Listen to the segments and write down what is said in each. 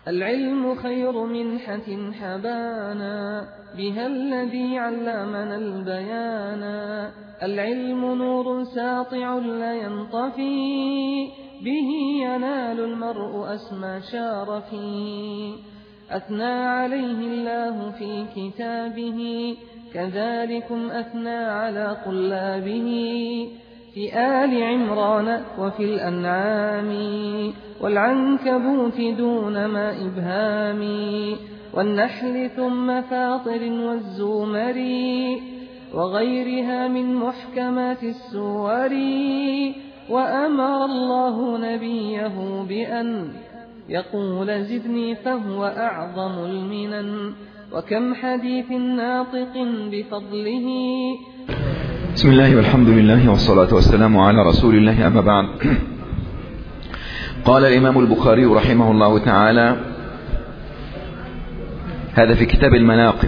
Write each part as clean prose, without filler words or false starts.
العلم خير منحة حبانا بها الذي علمنا البيانا. العلم نور ساطع لا ينطفي به ينال المرء أسمى شارفي. أثنى عليه الله في كتابه كذلكم أثنى على طلابه في آل عمران وفي الأنعام والعنكبوت دون ما إبهام والنحل ثم فاطر والزمر وغيرها من محكمات السور. وأمر الله نبيه بأن يقول زدني فهو أعظم المنن. وكم حديث ناطق بفضله. بسم الله والحمد لله والصلاة والسلام على رسول الله، أما بعد. قال الإمام البخاري رحمه الله تعالى، هذا في كتاب المناقب.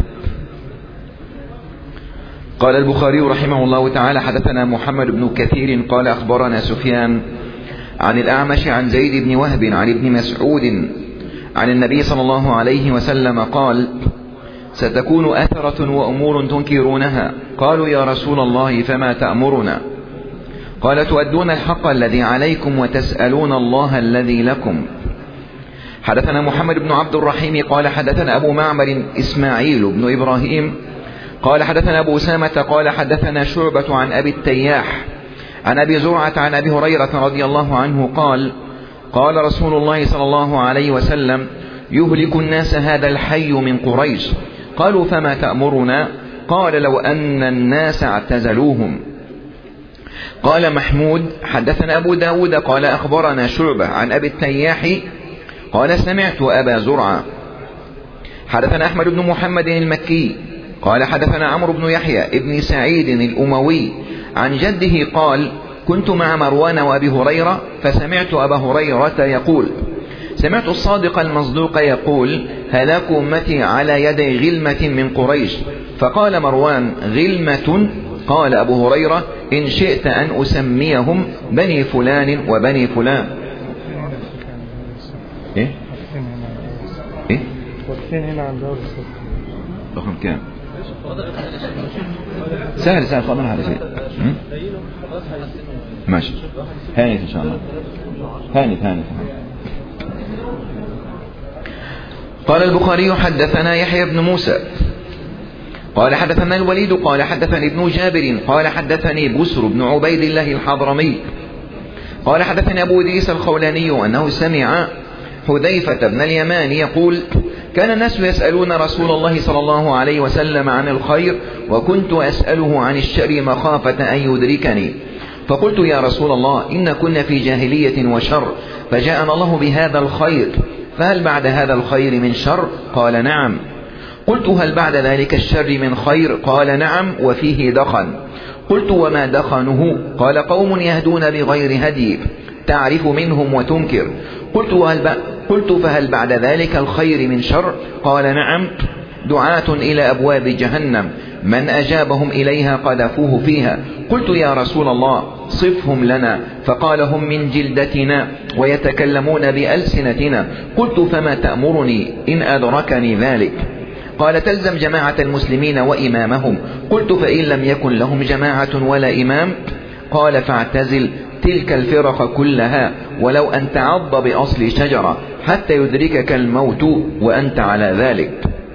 قال البخاري رحمه الله تعالى: حدثنا محمد بن كثير قال أخبرنا سفيان عن الأعمش عن زيد بن وهب عن ابن مسعود عن النبي صلى الله عليه وسلم قال: ستكون أثرة وأمور تنكرونها. قالوا: يا رسول الله فما تأمرنا؟ قال: تؤدون الحق الذي عليكم وتسألون الله الذي لكم. حدثنا محمد بن عبد الرحيم قال حدثنا أبو معمر إسماعيل بن إبراهيم قال حدثنا أبو أسامة قال حدثنا شعبة عن أبي التياح عن أبي زرعة عن أبي هريرة رضي الله عنه قال: قال رسول الله صلى الله عليه وسلم: يهلك الناس هذا الحي من قريش. قالوا: فما تأمرنا؟ قال: لو أن الناس اعتزلوهم. قال محمود: حدثنا أبو داود قال أخبرنا شعبة عن أبي التياح قال سمعت أبا زرعة. حدثنا أحمد بن محمد المكي قال حدثنا عمرو بن يحيى ابن سعيد الأموي عن جده قال: كنت مع مروان وأبي هريرة فسمعت أبا هريرة يقول: سمعت الصادق المصدوق يقول: هلاك أمتي على يدي غلمة من قريش. فقال مروان: غلمة؟ قال أبو هريرة: إن شئت أن أسميهم بني فلان وبني فلان. إيه؟ إيه؟ رقم كام؟ سهل فاضل هذا شيء. ماشي، هانت إن شاء الله. هانت. قال البخاري: حدثنا يحيى بن موسى قال حدثنا الوليد قال حدثني ابن جابر قال حدثني بسر بن عبيد الله الحضرمي قال حدثني أبو إدريس الخولاني أنه سمع حذيفة بن اليمان يقول: كان الناس يسألون رسول الله صلى الله عليه وسلم عن الخير، وكنت أسأله عن الشر مخافة أن يدركني. فقلت: يا رسول الله، إن كنا في جاهلية وشر، فجاءنا الله بهذا الخير، فهل بعد هذا الخير من شر؟ قال: نعم. قلت: هل بعد ذلك الشر من خير؟ قال: نعم، وفيه دخن. قلت: وما دخنه؟ قال: قوم يهدون بغير هدي تعرف منهم وتنكر. قلت: فهل بعد ذلك الخير من شر؟ قال: نعم، دعاة إلى أبواب جهنم من أجابهم إليها قذفوه فيها. قلت: يا رسول الله، صفهم لنا. فقال: هم من جلدتنا ويتكلمون بألسنتنا. قلت: فما تأمرني إن أدركني ذلك؟ قال: تلزم جماعة المسلمين وإمامهم. قلت: فإن لم يكن لهم جماعة ولا إمام؟ قال: فاعتزل تلك الفرق كلها، ولو أن تعض بأصل شجرة حتى يدركك الموت وأنت على ذلك.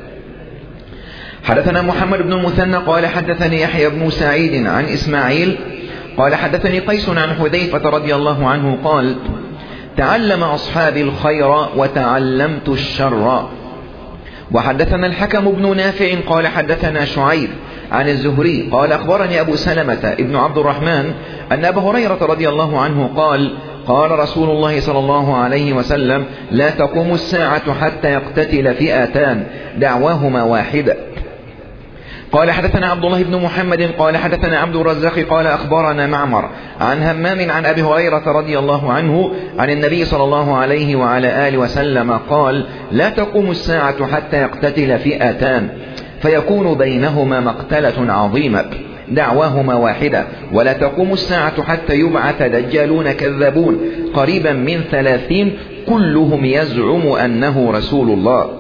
حدثنا محمد بن المثنى قال حدثني يحيى بن سعيد عن إسماعيل قال حدثني قيس عن حذيفة رضي الله عنه قال: تعلم أصحابي الخير وتعلمت الشر. وحدثنا الحكم بن نافع قال حدثنا شعيب عن الزهري قال أخبرني أبو سلمة ابن عبد الرحمن أن أبا هريرة رضي الله عنه قال: قال رسول الله صلى الله عليه وسلم: لا تقوم الساعة حتى يقتتل فئتان دعواهما واحدة. قال حدثنا عبد الله بن محمد قال حدثنا عبد الرزاق قال أخبرنا معمر عن همام عن أبي هريرة رضي الله عنه عن النبي صلى الله عليه وعلى آله وسلم قال: لا تقوم الساعة حتى يقتتل فئتان فيكون بينهما مقتلة عظيمة دعواهما واحدة، ولا تقوم الساعة حتى يبعث دجالون كذابون قريبا من 30 كلهم يزعم أنه رسول الله.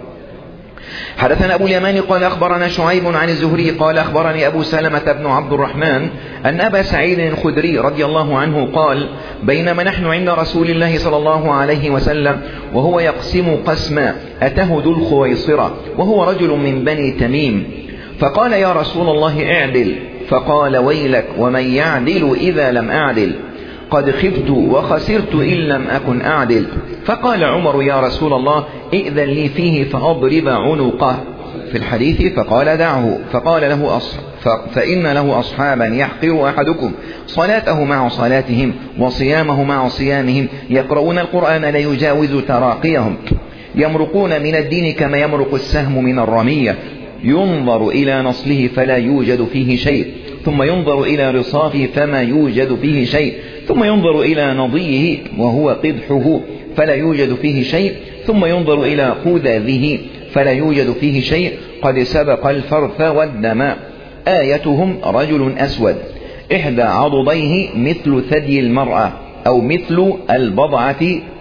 حدثنا أبو اليمان قال أخبرنا شعيب عن الزهري قال أخبرني أبو سلمة بن عبد الرحمن أن أبا سعيد الخدري رضي الله عنه قال بينما نحن عند رسول الله صلى الله عليه وسلم وهو يقسم قسما أتاه ذو الخويصرة وهو رجل من بني تميم فقال يا رسول الله اعدل، فقال ويلك ومن يعدل إذا لم أعدل، قد خبت وخسرت إن لم أكن أعدل. فقال عمر يا رسول الله ائذن لي فيه فأضرب عنقه في الحديث، فقال دعه، فقال له فإن له أصحابا يحقر أحدكم صلاته مع صلاتهم وصيامه مع صيامهم، يقرؤون القرآن لا يجاوز تراقيهم، يمرقون من الدين كما يمرق السهم من الرمية، ينظر إلى نصله فلا يوجد فيه شيء، ثم ينظر إلى رصافه فما يوجد فيه شيء، ثم ينظر إلى نضيه وهو قدحه فلا يوجد فيه شيء، ثم ينظر إلى قذذه فلا يوجد فيه شيء، قد سبق الفرث والدم. آيتهم رجل أسود إحدى عضديه مثل ثدي المرأة أو مثل البضعة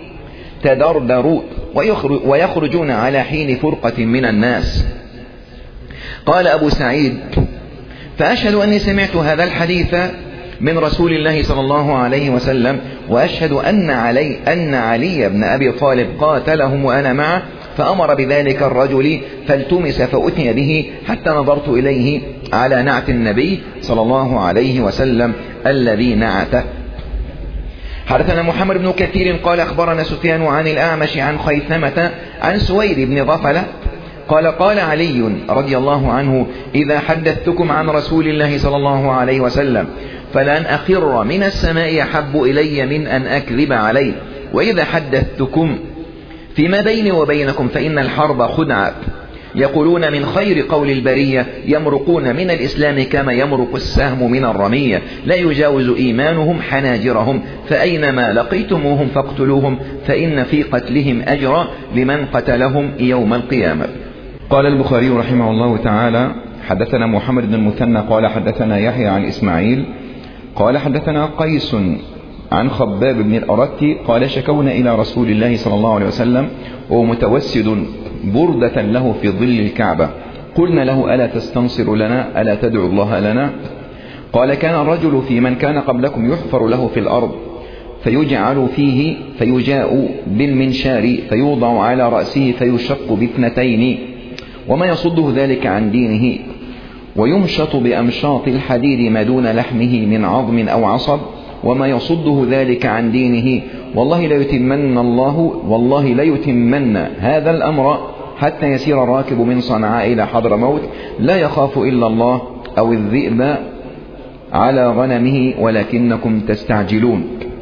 تدردر، ويخرجون على حين فرقة من الناس. قال أبو سعيد فأشهد أني سمعت هذا الحديث من رسول الله صلى الله عليه وسلم، وأشهد أن علي بن أبي طالب قاتلهم وأنا معه، فأمر بذلك الرجل فالتمس فأتي به حتى نظرت إليه على نعت النبي صلى الله عليه وسلم الذي نعته. حدثنا محمد بن كثير قال أخبرنا سفيان عن الأعمش عن خيثمة عن سويد بن غفلة قال علي رضي الله عنه إذا حدثتكم عن رسول الله صلى الله عليه وسلم فلأن أخر من السماء أحب إلي من أن أكذب عليه، وإذا حدثتكم فيما بيني وبينكم فإن الحرب خدعة، يقولون من خير قول البرية، يمرقون من الإسلام كما يمرق السهم من الرمية، لا يجاوز إيمانهم حناجرهم، فأينما لقيتموهم فاقتلوهم فإن في قتلهم أجرا لمن قتلهم يوم القيامة. قال البخاري رحمه الله تعالى حدثنا محمد بن المثنى قال حدثنا يحيى عن إسماعيل قال حدثنا قيس عن خباب بن الأرت قال شكونا إلى رسول الله صلى الله عليه وسلم وهو متوسد بردة له في ظل الكعبة، قلنا له ألا تستنصر لنا، ألا تدعو الله لنا؟ قال كان الرجل في من كان قبلكم يحفر له في الأرض فيجعل فيه فيجاء بالمنشار فيوضع على رأسه فيشق باثنتين، وما يصده ذلك عن دينه، ويمشط بأمشاط الحديد ما دون لحمه من عظم أو عصب، وما يصده ذلك عن دينه، والله لا يتمن هذا الأمر حتى يسير الراكب من صنعاء إلى حضرموت لا يخاف إلا الله أو الذئب على غنمه ولكنكم تستعجلون.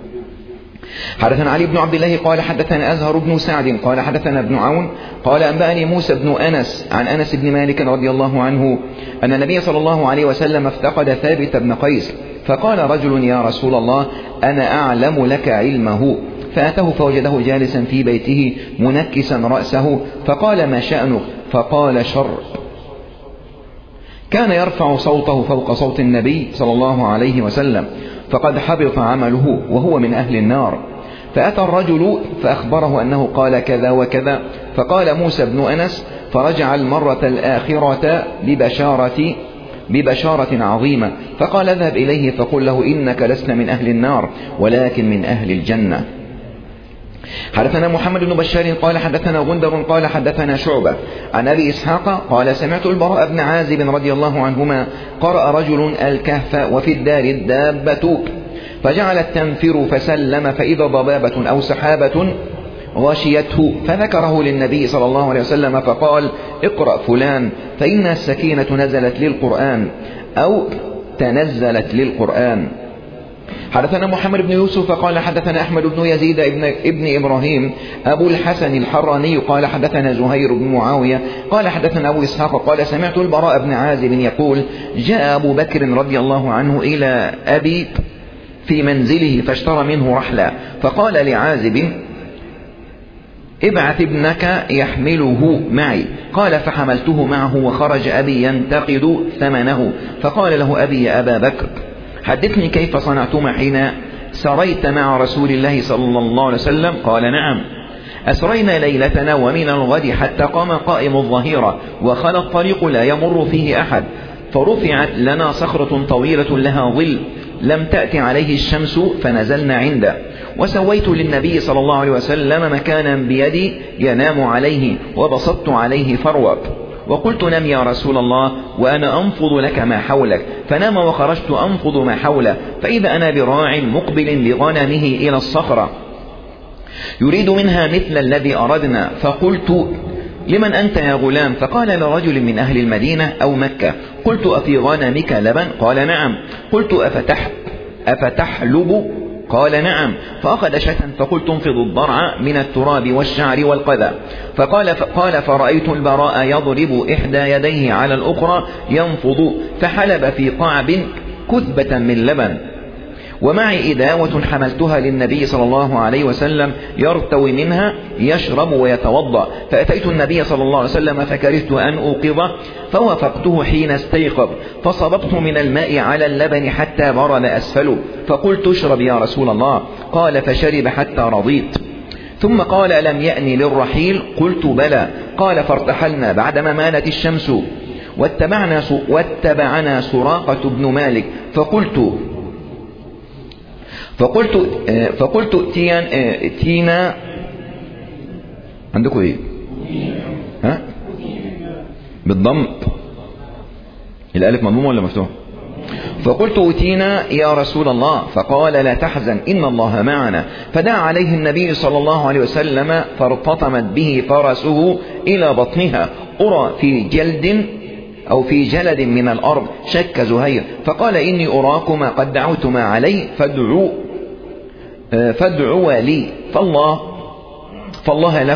حدثنا علي بن عبد الله قال حدثنا أزهر بن سعد قال حدثنا ابن عون قال أنبأني موسى بن أنس عن أنس بن مالك رضي الله عنه أن النبي صلى الله عليه وسلم افتقد ثابت بن قيس، فقال رجل يا رسول الله أنا أعلم لك علمه، فأتاه فوجده جالسا في بيته منكسا رأسه، فقال ما شأنك؟ فقال شر، كان يرفع صوته فوق صوت النبي صلى الله عليه وسلم، فقد حبط عمله وهو من أهل النار. فأتى الرجل فأخبره أنه قال كذا وكذا، فقال موسى بن أنس فرجع المرة الآخرة ببشارة عظيمة، فقال اذهب إليه فقل له إنك لست من أهل النار ولكن من أهل الجنة. حدثنا محمد بن بشار قال حدثنا غندر قال حدثنا شعبة عن أبي إسحاق قال سمعت البراء بن عازب رضي الله عنهما قرأ رجل الكهف وفي الدار الدابة فجعلت تنفر فسلم فإذا ضبابة أو سحابة غشيته، فذكره للنبي صلى الله عليه وسلم فقال اقرأ فلان فإن السكينة نزلت للقرآن أو تنزلت للقرآن. حدثنا محمد بن يوسف قال حدثنا أحمد بن يزيد ابن إبراهيم أبو الحسن الحراني قال حدثنا زهير بن معاوية قال حدثنا أبو إسحاق قال سمعت البراء بن عازب يقول جاء أبو بكر رضي الله عنه إلى أبي في منزله فاشترى منه رحلا، فقال لعازب ابعث ابنك يحمله معي، قال فحملته معه وخرج أبي ينتقد ثمنه، فقال له أبي يا أبا بكر حدثني كيف صنعتما حين سريت مع رسول الله صلى الله عليه وسلم؟ قال نعم. أسرينا ليلتنا ومن الغد حتى قام قائم الظهيرة وخلى الطريق لا يمر فيه أحد، فرفعت لنا صخرة طويلة لها ظل لم تأتي عليه الشمس فنزلنا عنده، وسويت للنبي صلى الله عليه وسلم مكانا بيدي ينام عليه وبسطت عليه فروة، وقلت نم يا رسول الله وأنا أنفض لك ما حولك، فنام وخرجت أنفض ما حوله، فإذا أنا براع مقبل بغنمه إلى الصخرة يريد منها مثل الذي أردنا، فقلت لمن أنت يا غلام؟ فقال لرجل من أهل المدينة أو مكة. قلت أفي غنمك لبن؟ قال نعم. قلت أفتحلب؟ قال نعم. فأخذ شاة فقلت انفض الضرع من التراب والشعر والقذى، قال فرأيت البراء يضرب إحدى يديه على الأخرى ينفض، فحلب في قعب كثبة من لبن، ومعي إداوة حملتها للنبي صلى الله عليه وسلم يرتوي منها يشرب ويتوضأ، فأتيت النبي صلى الله عليه وسلم فكرهت أن أوقظه فوافقته حين استيقظ، فصببت من الماء على اللبن حتى برد أسفله، فقلت اشرب يا رسول الله، قال فشرب حتى رضيت، ثم قال ألم يأن للرحيل؟ قلت بلى، قال فارتحلنا بعدما مالت الشمس واتبعنا سراقة بن مالك، فقلت ائتينا عندكم ايه؟ ها؟ بالضم، الالف مضمومه ولا مفتوح؟ فقلت ائتينا يا رسول الله، فقال لا تحزن إن الله معنا، فدعا عليه النبي صلى الله عليه وسلم فارتطمت به فرسه إلى بطنها، أرى في جلد من الأرض، شك زهير، فقال إني أراكما قد دعوتما عليه فادعوا لي فالله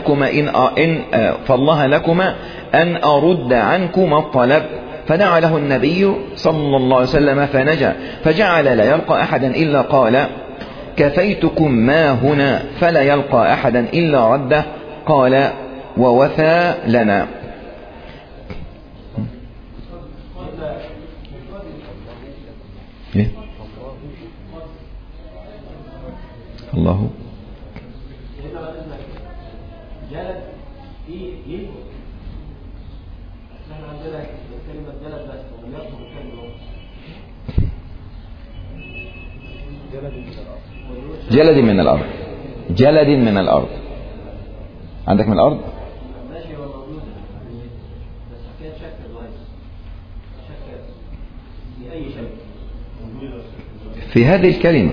لكما أن أرد عنكما الطلب، فدعا له النبي صلى الله عليه وسلم فنجا، فجعل لا يلقى أحدا إلا قال كفيتكم ما هنا فلا يلقى أحدا إلا رده، قال ووفى لنا. الله جلد من الأرض، جلد من الأرض، عندك من الأرض في هذه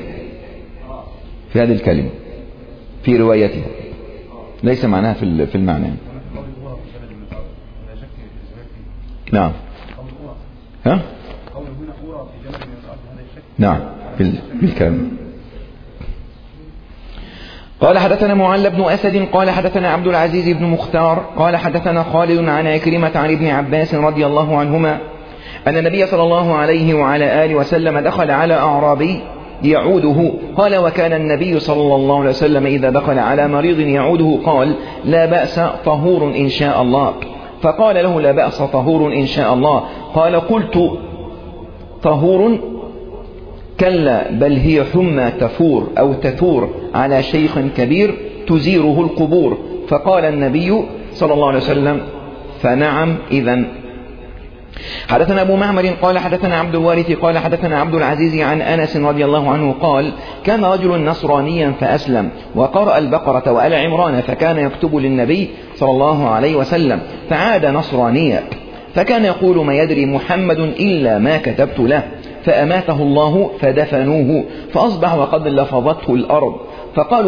الكلمة في روايتها، ليس معناها في المعنى. نعم. ها؟ نعم بالكلمة. قال حدثنا معل بن أسد قال حدثنا عبد العزيز بن مختار قال حدثنا خالد عن عكرمة عن ابن عباس رضي الله عنهما أن النبي صلى الله عليه وعلى آله وسلم دخل على أعرابي يعوده، قال وكان النبي صلى الله عليه وسلم إذا دخل على مريض يعوده قال لا بأس طهور إن شاء الله، فقال له لا بأس طهور إن شاء الله، قال قلت طهور؟ كلا بل هي حمى تفور أو تثور على شيخ كبير تزيره القبور، فقال النبي صلى الله عليه وسلم فنعم إذن. حدثنا أبو معمر قال حدثنا عبد الوارث قال حدثنا عبد العزيز عن أنس رضي الله عنه قال كان رجل نصرانيا فأسلم وقرأ البقرة وآل عمران، فكان يكتب للنبي صلى الله عليه وسلم، فعاد نصرانيا، فكان يقول ما يدري محمد إلا ما كتبت له، فأماته الله فدفنوه، فأصبح وقد لفظته الأرض، فقالوا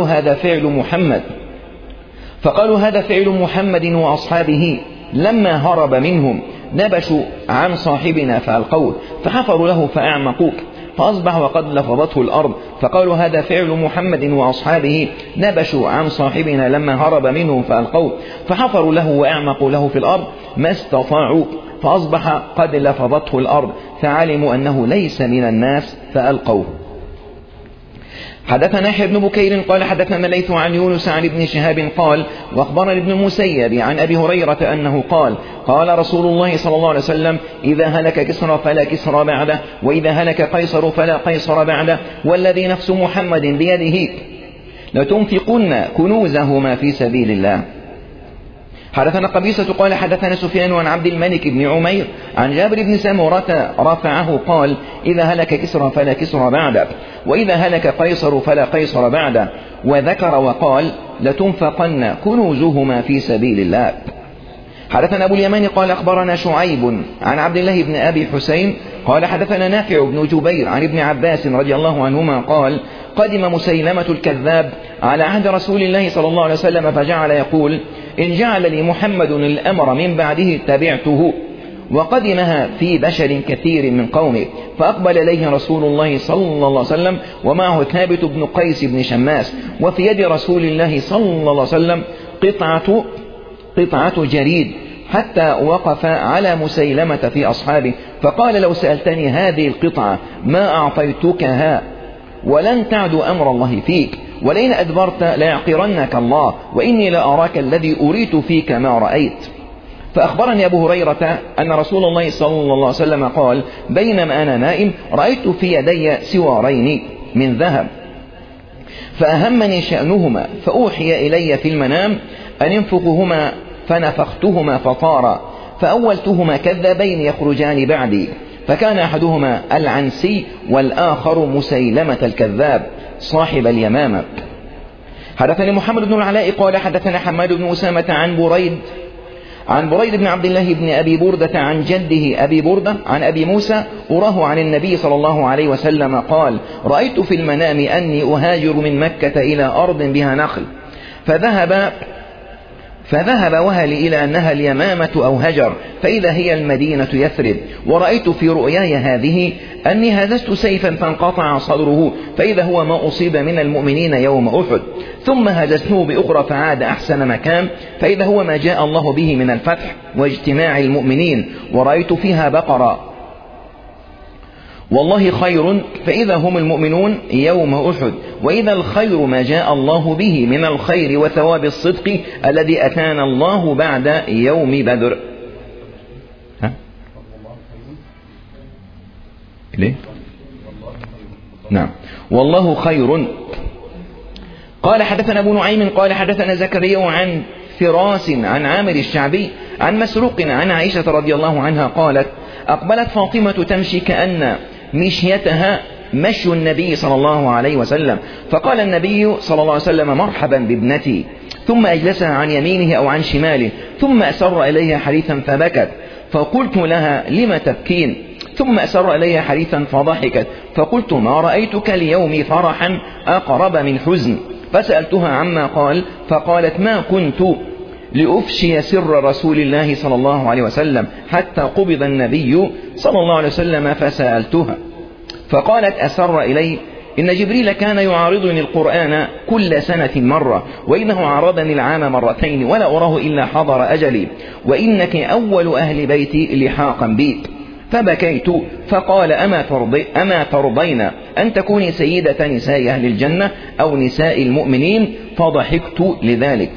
هذا فعل محمد وأصحابه، لما هرب منهم نبشوا عن صاحبنا فألقوه، فحفروا له فأعمقوه، فأصبح وقد لفظته الأرض، فقالوا هذا فعل محمد وأصحابه، نبشوا عن صاحبنا لما هرب منهم فألقوه، فحفروا له وأعمقوا له في الأرض ما استطاعوا، فأصبح قد لفظته الأرض، فعلموا أنه ليس من الناس فألقوه. حدثنا يحيى بن بكير قال حدثنا الليث عن يونس عن ابن شهاب قال واخبرني ابن المسيب عن أبي هريرة أنه قال قال رسول الله صلى الله عليه وسلم: إذا هلك كسرى فلا كسرى بعده، وإذا هلك قيصر فلا قيصر بعده، والذي نفس محمد بيده لتنفقن كنوزهما في سبيل الله. حدثنا قبيصة قال حدثنا سفيان عن عبد الملك بن عمير عن جابر بن سمرة رفعه قال: إذا هلك كسرى فلا كسرى بعده، وإذا هلك قيصر فلا قيصر بعده، وذكر وقال: لتنفقن كنوزهما في سبيل الله. حدثنا أبو اليمان قال أخبرنا شعيب عن عبد الله بن أبي حسين قال حدثنا نافع بن جبير عن ابن عباس رضي الله عنهما قال: قدم مسيلمة الكذاب على عهد رسول الله صلى الله عليه وسلم فجعل يقول: إن جعل لي محمد الأمر من بعده تبعته. وقدمها في بشر كثير من قومه، فأقبل إليه رسول الله صلى الله عليه وسلم ومعه ثابت بن قيس بن شماس، وفي يد رسول الله صلى الله عليه وسلم قطعة جريد، حتى وقف على مسيلمة في أصحابه فقال: لو سألتني هذه القطعة ما أعطيتكها، ولن تعد أمر الله فيك، ولئن أدبرت ليعقرنك الله، وإني لأراك الذي أريت فيك ما رأيت. فأخبرني أبو هريرة أن رسول الله صلى الله عليه وسلم قال: بينما أنا نائم رأيت في يدي سوارين من ذهب، فأهمني شأنهما، فأوحي إلي في المنام أن انفقهما، فنفختهما فطارا، فأولتهما كذابين يخرجان بعدي، فكان أحدهما العنسي والآخر مسيلمة الكذاب صاحب اليمامة. حدثني محمد بن العلاء قال حدثنا حماد بن أسامة عن بريد بن عبد الله بن أبي بردة عن جده أبي بردة عن أبي موسى أراه عن النبي صلى الله عليه وسلم قال: رأيت في المنام أني أهاجر من مكة إلى أرض بها نخل، فذهب وهلي إلى أنها اليمامة أو هجر، فإذا هي المدينة يثرب. ورأيت في رؤياي هذه أني هززت سيفا فانقطع صدره، فإذا هو ما أصيب من المؤمنين يوم أحد، ثم هززته بأخرى فعاد أحسن مكان، فإذا هو ما جاء الله به من الفتح واجتماع المؤمنين. ورأيت فيها بقرة والله خير، فإذا هم المؤمنون يوم أحد، وإذا الخير ما جاء الله به من الخير وثواب الصدق الذي أتانا الله بعد يوم بدر. ليه؟ نعم، والله خير. قال حدثنا أبو نعيم قال حدثنا زكريا عن فراس عن عامر الشعبي عن مسروق عن عائشة رضي الله عنها قالت: أقبلت فاطمة تمشي كأن مشيتها مشي النبي صلى الله عليه وسلم، فقال النبي صلى الله عليه وسلم: مرحبا بابنتي، ثم أجلسها عن يمينه أو عن شماله، ثم أسر إليها حديثا فبكت، فقلت لها: لم تبكين؟ ثم أسر إليها حديثا فضحكت، فقلت: ما رأيتك اليوم فرحا أقرب من حزن، فسألتها عما قال، فقالت: ما كنت لأفشي سر رسول الله صلى الله عليه وسلم حتى قبض النبي صلى الله عليه وسلم، فسألتها فقالت: أسر إلي إن جبريل كان يعارضني القرآن كل سنة مرة، وإنه عارضني العام مرتين، ولا أراه إلا حضر أجلي، وإنك أول أهل بيتي لحاقا بي. فبكيت، فقال: أما ترضين أن تكوني سيدة نساء أهل الجنة أو نساء المؤمنين؟ فضحكت لذلك.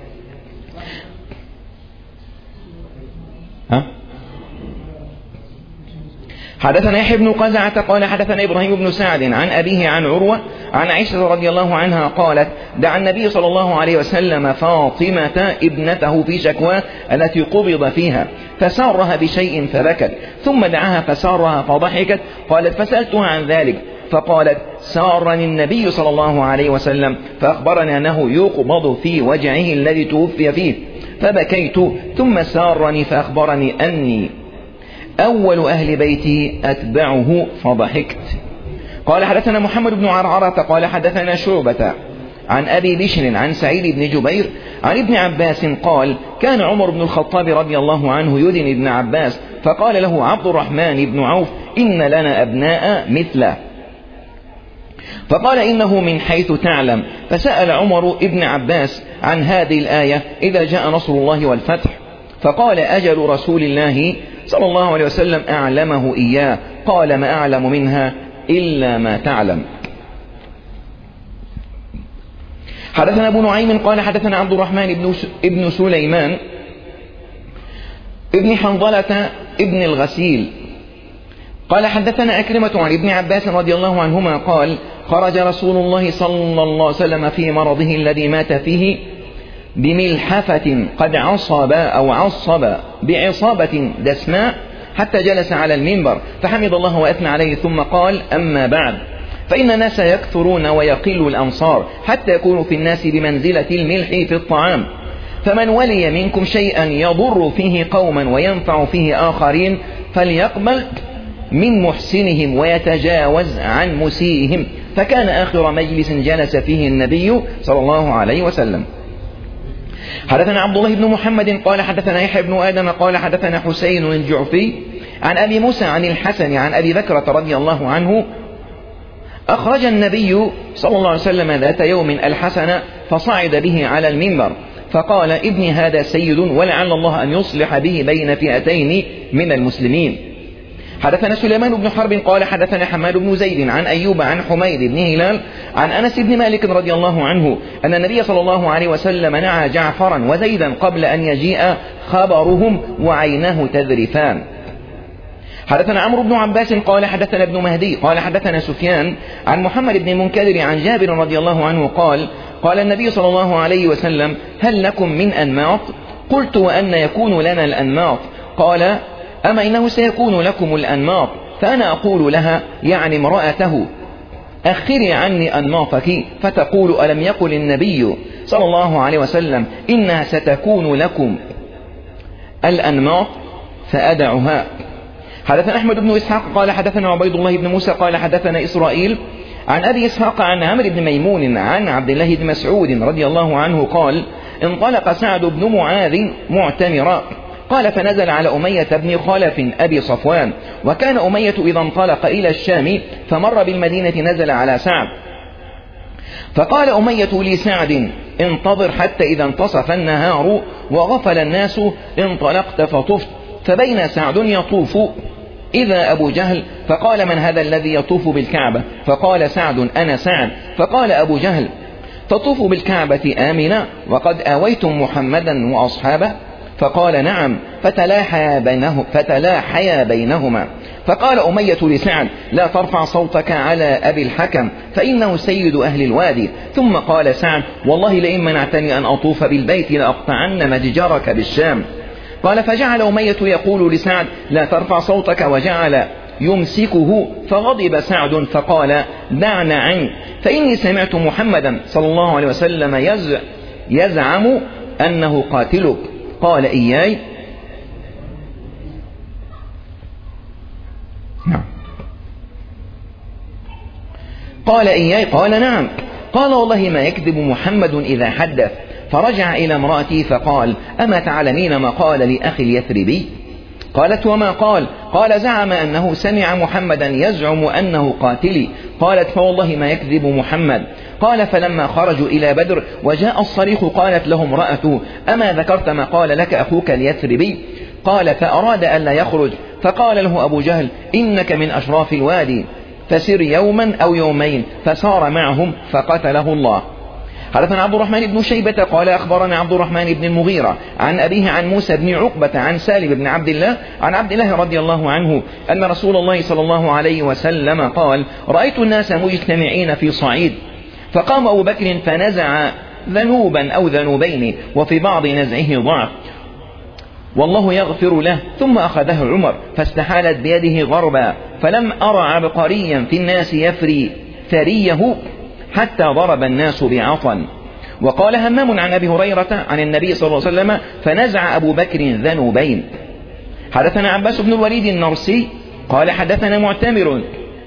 حدثنا يحيى بن قزعة قال حدثنا إبراهيم بن سعد عن أبيه عن عروة عن عائشة رضي الله عنها قالت: دعا النبي صلى الله عليه وسلم فاطمة ابنته في شكوى التي قبض فيها، فسارها بشيء فبكت، ثم دعاها فسارها فضحكت. قالت: فسألتها عن ذلك، فقالت: سارني النبي صلى الله عليه وسلم فأخبرني أنه يقبض في وجعه الذي توفي فيه، فبكيت، ثم سارني فأخبرني أني أول أهل بيتي أتبعه، فضحكت. قال حدثنا محمد بن عرعرة قال حدثنا شعبة عن أبي بشر عن سعيد بن جبير عن ابن عباس قال: كان عمر بن الخطاب رضي الله عنه يدني ابن عباس، فقال له عبد الرحمن بن عوف: إن لنا أبناء مثله، فقال: إنه من حيث تعلم. فسأل عمر ابن عباس عن هذه الآية: إذا جاء نصر الله والفتح، فقال: أجل رسول الله صلى الله عليه وسلم أعلمه إياه. قال: ما أعلم منها إلا ما تعلم. حدثنا أبو نعيم قال حدثنا عبد الرحمن بن سليمان ابن حنظلة ابن الغسيل قال حدثنا أكرمة عن ابن عباس رضي الله عنهما قال خرج رسول الله صلى الله عليه وسلم في مرضه الذي مات فيه بملحفة قد عصب بعصابة دسماء حتى جلس على المنبر فحمد الله وأثنى عليه ثم قال أما بعد فإن الناس يكثرون ويقل الأنصار حتى يكونوا في الناس بمنزلة الملح في الطعام فمن ولي منكم شيئا يضر فيه قوما وينفع فيه آخرين فليقبل من محسنهم ويتجاوز عن مسيئهم فكان آخر مجلس جلس فيه النبي صلى الله عليه وسلم. حدثنا عبد الله بن محمد قال حدثنا يحيى بن آدم قال حدثنا حسين الجعفي عن أبي موسى عن الحسن عن أبي بكرة رضي الله عنه أخرج النبي صلى الله عليه وسلم ذات يوم الحسن فصعد به على المنبر فقال ابني هذا سيد ولعل الله أن يصلح به بين فئتين من المسلمين. حدثنا سليمان بن حرب قال حدثنا حماد بن زيد عن أيوب عن حميد بن هلال عن أنس بن مالك رضي الله عنه أن النبي صلى الله عليه وسلم نعى جعفرا وزيدا قبل أن يجيء خبرهم وعيناه تذرفان. حدثنا عمرو بن عباس قال حدثنا ابن مهدي قال حدثنا سفيان عن محمد بن المنكدر عن جابر رضي الله عنه قال النبي صلى الله عليه وسلم هل لكم من أنماط؟ قلت وأن يكون لنا الأنماط؟ قال أما إنه سيكون لكم الأنماط. فأنا أقول لها يعني امرأته أخري عني أنماطك فتقول ألم يقل النبي صلى الله عليه وسلم إنها ستكون لكم الأنماط فأدعها. حدثنا أحمد بن إسحاق قال حدثنا عبيد الله بن موسى قال حدثنا إسرائيل عن أبي إسحاق عن عمرو بن ميمون عن عبد الله بن مسعود رضي الله عنه قال انطلق سعد بن معاذ معتمرا قال فنزل على أمية بن خلف أبي صفوان وكان أمية إذا انطلق إلى الشام فمر بالمدينة نزل على سعد فقال أمية لسعد انتظر حتى إذا انتصف النهار وغفل الناس انطلقت فطفت فبين سعد يطوف إذا أبو جهل فقال من هذا الذي يطوف بالكعبة؟ فقال سعد أنا سعد. فقال أبو جهل تطوف بالكعبة آمنا وقد آويتم محمدا وأصحابه؟ فقال نعم. فتلاحيا بينهما. فقال أمية لسعد لا ترفع صوتك على أبي الحكم فإنه سيد أهل الوادي. ثم قال سعد والله لئن منعتني أن أطوف بالبيت لأقطعن متجرك بالشام. قال فجعل أمية يقول لسعد لا ترفع صوتك وجعل يمسكه فغضب سعد فقال دعنا عنك فإني سمعت محمدا صلى الله عليه وسلم يزعم أنه قاتلك. قال إياي نعم. قال نعم. قال والله ما يكذب محمد إذا حدث. فرجع إلى امرأتي فقال أما تعلمين ما قال لأخي اليثربي؟ قالت وما قال؟ قال زعم أنه سمع محمدا يزعم أنه قاتلي. قالت فوالله ما يكذب محمد. قال فلما خرجوا إلى بدر وجاء الصريخ قالت له امرأته أما ذكرت ما قال لك أخوك اليثربي؟ قال فأراد ألا يخرج فقال له أبو جهل إنك من أشراف الوادي فسر يوما أو يومين فسار معهم فقتله الله. حدثنا عبد الرحمن بن شيبة قال أخبرنا عبد الرحمن بن المغيرة عن أبيه عن موسى بن عقبة عن سالم بن عبد الله عن عبد الله رضي الله عنه أن رسول الله صلى الله عليه وسلم قال رأيت الناس مجتمعين في صعيد فقام أبو بكر فنزع ذنوبا أو ذنوبين وفي بعض نزعه ضعف والله يغفر له ثم أخذه عمر فاستحالت بيده ضربا فلم أرى عبقريا في الناس يفري ثريه حتى ضرب الناس بعطا. وقال همام عن أبي هريرة عن النبي صلى الله عليه وسلم فنزع أبو بكر ذنوبين. حدثنا عباس بن الوليد النرسي قال حدثنا معتمر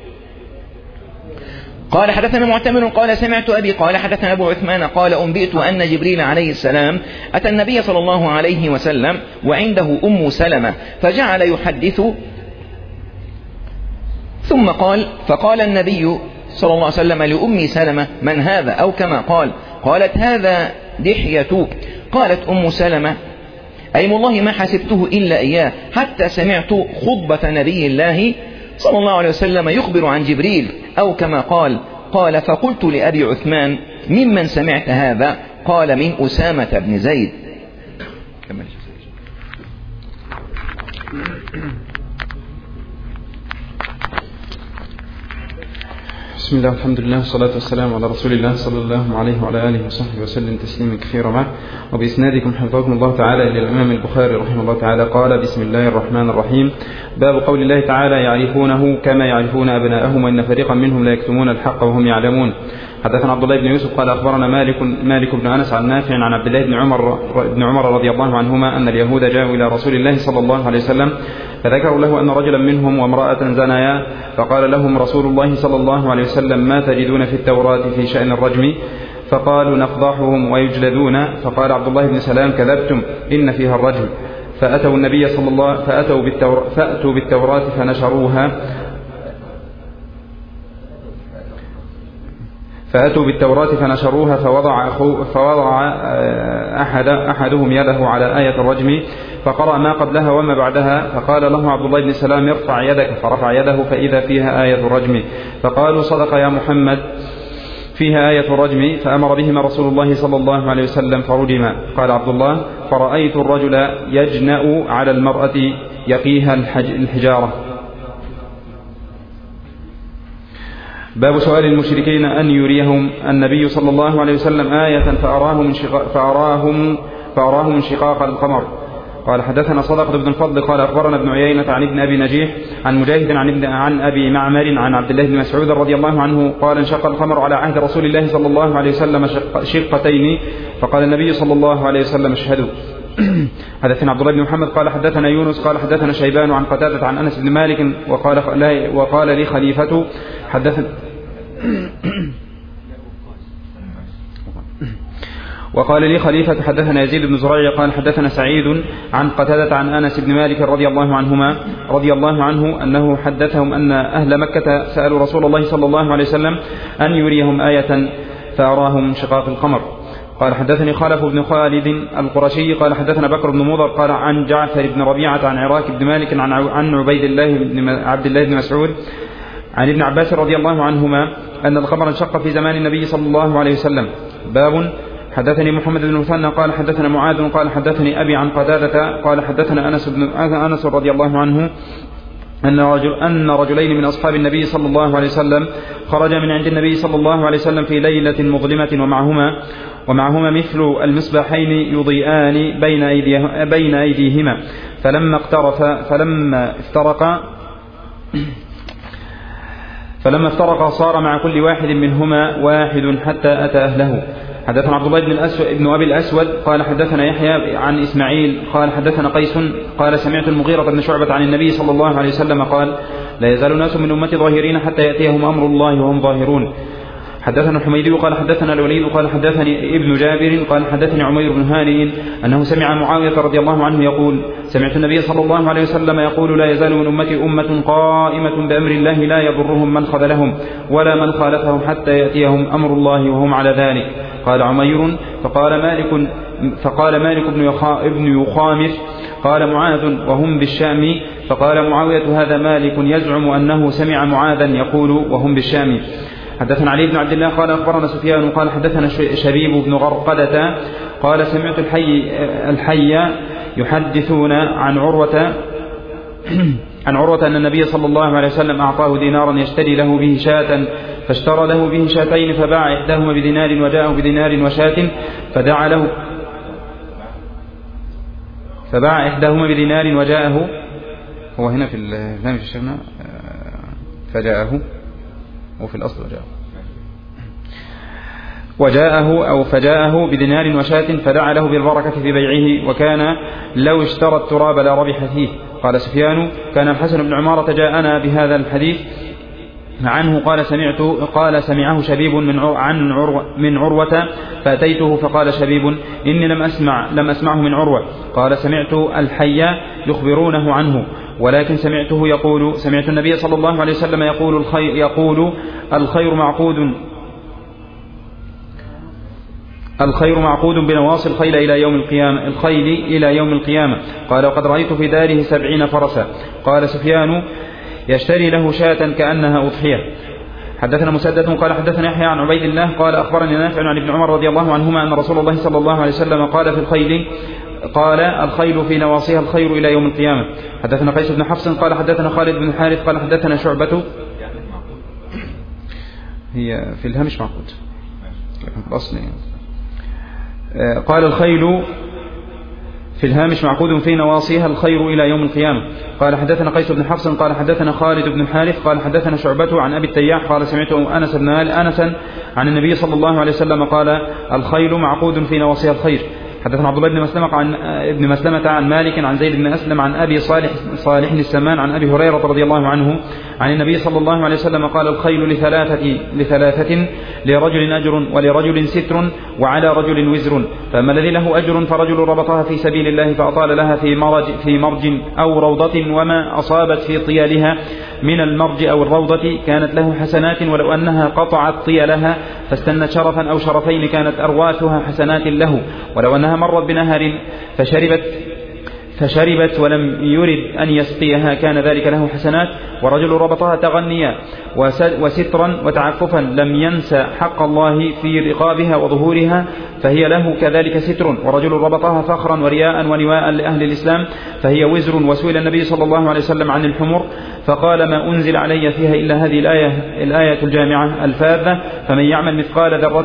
قال سمعت أبي قال حدثنا أبو عثمان قال أنبئت أن جبريل عليه السلام أتى النبي صلى الله عليه وسلم وعنده أم سلمة فجعل يحدث ثم فقال النبي صلى الله عليه وسلم لأم سلمة من هذا أو كما قالت هذا دحية. قالت أم سلمة أي والله ما حسبته إلا إياه حتى سمعت خطبة نبي الله صلى الله عليه وسلم يخبر عن جبريل أو كما قال فقلت لأبي عثمان ممن سمعت هذا؟ قال من أسامة بن زيد. بسم الله والحمد لله والصلاة والسلام على رسول الله صلى الله عليه وعلى آله وصحبه وسلم تسليما كثيرا معه. وبإسنادكم حفظكم الله تعالى إلى الإمام البخاري رحمه الله تعالى قال: بسم الله الرحمن الرحيم. باب قول الله تعالى: يعرفونه كما يعرفون أبناءهم وإن فريقا منهم لا يكتمون الحق وهم يعلمون. حدثنا عبد الله بن يوسف قال: أخبرنا مالك بن أنس عن نافع عن عبد الله بن عمر رضي الله عنهما أن اليهود جاءوا إلى رسول الله صلى الله عليه وسلم فذكروا له أن رجلا منهم وامرأة زنايا، فقال لهم رسول الله صلى الله عليه وسلم: ما تجدون في التوراة في شأن الرجم؟ فقالوا: نفضحهم ويجلدون. فقال عبد الله بن سلام: كذبتم، إن فيها الرجم. فأتوا النبي صلى الله فأتوا بالتوراة فنشروها فوضع أحدهم يده على آية الرجم فقرأ ما قبلها وما بعدها، فقال له عبد الله بن سلام: ارفع يدك. فرفع يده فإذا فيها آية الرجم. فقالوا: صدق يا محمد، فيها آية الرجم. فأمر بهما رسول الله صلى الله عليه وسلم فرجما. قال عبد الله: فرأيت الرجل يجنأ على المرأة يقيها الحجارة. باب سؤال المشركين أن يريهم النبي صلى الله عليه وسلم آية فأراهم انشقاق القمر. قال: حدثنا صدقة بن الفضل قال: أخبرنا ابن عيينة عن ابن أبي نجيح عن مجاهد عن أبي معمر عن عبد الله بن مسعود رضي الله عنه قال: انشق القمر على عهد رسول الله صلى الله عليه وسلم شقتين، فقال النبي صلى الله عليه وسلم: اشهدوا. حدثنا عبد الله بن محمد قال: حدثنا يونس قال: حدثنا شيبان عن قتادة عن أنس بن مالك وقال لي خليفة حدثنا يزيد بن زريع قال: حدثنا سعيد عن قتادة عن أنس بن مالك رضي الله عنه أنه حدثهم أن أهل مكة سألوا رسول الله صلى الله عليه وسلم أن يريهم آية فأراهم انشقاق القمر. قال: حدثني خالف بن خالد القرشي قال: حدثنا بكر بن مضر قال: عن جعفر بن ربيعة عن عراك بن مالك عن عبد الله بن مسعود عن ابن عباس رضي الله عنهما أن القمر انشق في زمان النبي صلى الله عليه وسلم. باب حدثني محمد بن مثنى قال: حدثنا معاذ قال: حدثني أبي عن قتادة قال: حدثنا أنس رضي الله عنه أن رجلين من أصحاب النبي صلى الله عليه وسلم خرج من عند النبي صلى الله عليه وسلم في ليلة مظلمة ومعهما مثل المصباحين يضيئان بين أيديهما، فلما افترقا صار مع كل واحد منهما واحد حتى أتى أهله. حدثنا عبد الله بن أبي الأسود قال: حدثنا يحيى عن إسماعيل قال: حدثنا قيس قال: سمعت المغيرة بن شعبة عن النبي صلى الله عليه وسلم قال: لا يزال ناس من أمتي ظاهرين حتى يأتيهم أمر الله وهم ظاهرون. حدثنا الحميدي قال: حدثنا الوليد قال: حدثني ابن جابر قال: حدثني عمير بن هانئ أنه سمع معاوية رضي الله عنه يقول: سمعت النبي صلى الله عليه وسلم يقول: لا يزال من أمتي أمة قائمة بأمر الله لا يضرهم من خذلهم ولا من خالفهم حتى يأتيهم أمر الله وهم على ذلك. قال عمير: فقال مالك ابن يخامر قال معاذ: وهم بالشام. فقال معاوية: هذا مالك يزعم أنه سمع معاذا يقول وهم بالشام. حدثنا علي بن عبد الله قال: أخبرنا سفيان قال: حدثنا شبيب بن غرقدة قال: سمعت الحي يحدثون عن عروة أن النبي صلى الله عليه وسلم أعطاه دينارا يشتري له به شاة، فاشترى له به شاتين، فباع إحداهما بدينار وجاءه بدينار وشاة، فباع إحداهما بدينار وجاءه، هو هنا في الفهم في الشيخنا فجاءه، وفي الأصل فجاءه بدينار وشاة، فدعا له بالبركة في بيعه، وكان لو اشترى التراب لا ربح فيه. قال سفيان: كان الحسن بن عمارة جاءنا بهذا الحديث عنه قال: سمعه شبيب من عروة، فأتيته فقال شبيب: إني لم أسمعه من عروة. قال: سمعت الحي يخبرونه عنه، ولكن سمعت النبي صلى الله عليه وسلم يقول: الخير معقود بنواصي الخيل إلى يوم القيامة. قال: وقد رأيت في داره 70 فرسا. قال سفيان: يشتري له شاة كأنها أضحية. حدثنا مسدد قال: حدثنا يحيى عن عبيد الله قال: أخبرني نافع عن ابن عمر رضي الله عنهما أن رسول الله صلى الله عليه وسلم قال في الخيل: قال الخيل في نواصيها الخير إلى يوم القيامة. حدثنا قيس بن حفص قال حدثنا خالد بن الحارث قال حدثنا شعبة. هي في الهامش معقود لكن في الأصل قال الخيل في الهامش معقود في نواصيها الخير إلى يوم القيامة. قال حدثنا قيس بن حفص قال حدثنا خالد بن الحارث قال حدثنا شعبة عن أبي التياح قال سمعت أنسا عن النبي صلى الله عليه وسلم قال الخيل معقود في نواصيها الخير. حدثنا عبد الله بن مسلمة عن مالك عن زيد بن أسلم عن أبي صالح السمان عن أبي هريرة رضي الله عنه عن النبي صلى الله عليه وسلم قال الخيل لثلاثة لرجل أجر ولرجل ستر وعلى رجل وزر، فأما الذي له أجر فرجل ربطها في سبيل الله فأطال لها في مرج أو روضة وما أصابت في طيالها من المرج أو الروضة كانت له حسنات، ولو أنها قطعت طيالها فاستنت شرفا أو شرفين كانت أرواثها حسنات له، ولو أنها مرت بنهر فشربت ولم يرد أن يسقيها كان ذلك له حسنات. ورجل ربطها تغنيا وسترا وتعففا لم ينسى حق الله في رقابها وظهورها فهي له كذلك ستر. ورجل ربطها فخرا ورياء ونواء لأهل الإسلام فهي وزر. وسئل النبي صلى الله عليه وسلم عن الحمر فقال ما أنزل علي فيها إلا هذه الآية الجامعة الفاذة فمن يعمل مثقال ذرة.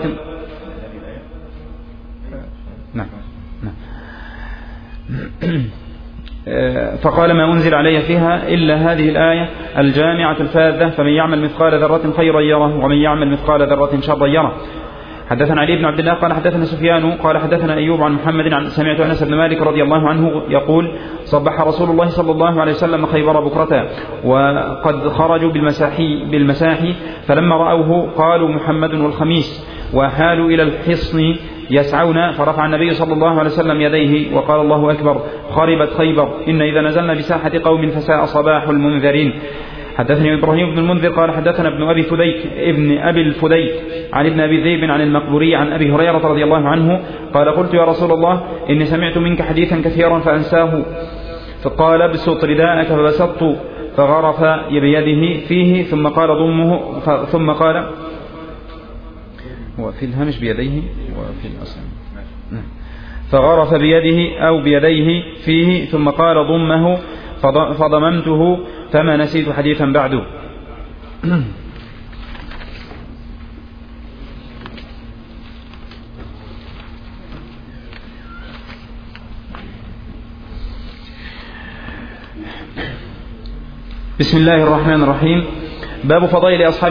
فقال ما أنزل علي فيها إلا هذه الآية الجامعة الفاذة فمن يعمل مثقال ذرة خيرا يره ومن يعمل مثقال ذرة شرا يره. حدثنا علي بن عبد الله قال حدثنا سفيان قال حدثنا أيوب عن محمد سمعت أنس بن مالك رضي الله عنه يقول صبح رسول الله صلى الله عليه وسلم خيبر بكرة وقد خرجوا بالمساحي فلما رأوه قالوا محمد والخميس وحالوا إلى الحصن يسعون فرفع النبي صلى الله عليه وسلم يديه وقال الله أكبر خربت خيبر إن إذا نزلنا بساحة قوم فساء صباح المنذرين. حدثني إبراهيم بن المنذر قال حدثنا ابن أبي الفديك عن ابن أبي ذئب عن المقبوري عن أبي هريرة رضي الله عنه قال قلت يا رسول الله إني سمعت منك حديثا كثيرا فأنساه فقال ابسط رداءك فبسطت فغرف بيده فيه ثم قال ضمه ثم قال وفي الهامش بيديه وفي الأصل فغرف بيده أو بيديه فيه ثم قال ضمه فضممته فما نسيت حديثا بعده. بسم الله الرحمن الرحيم. باب فضائل أصحاب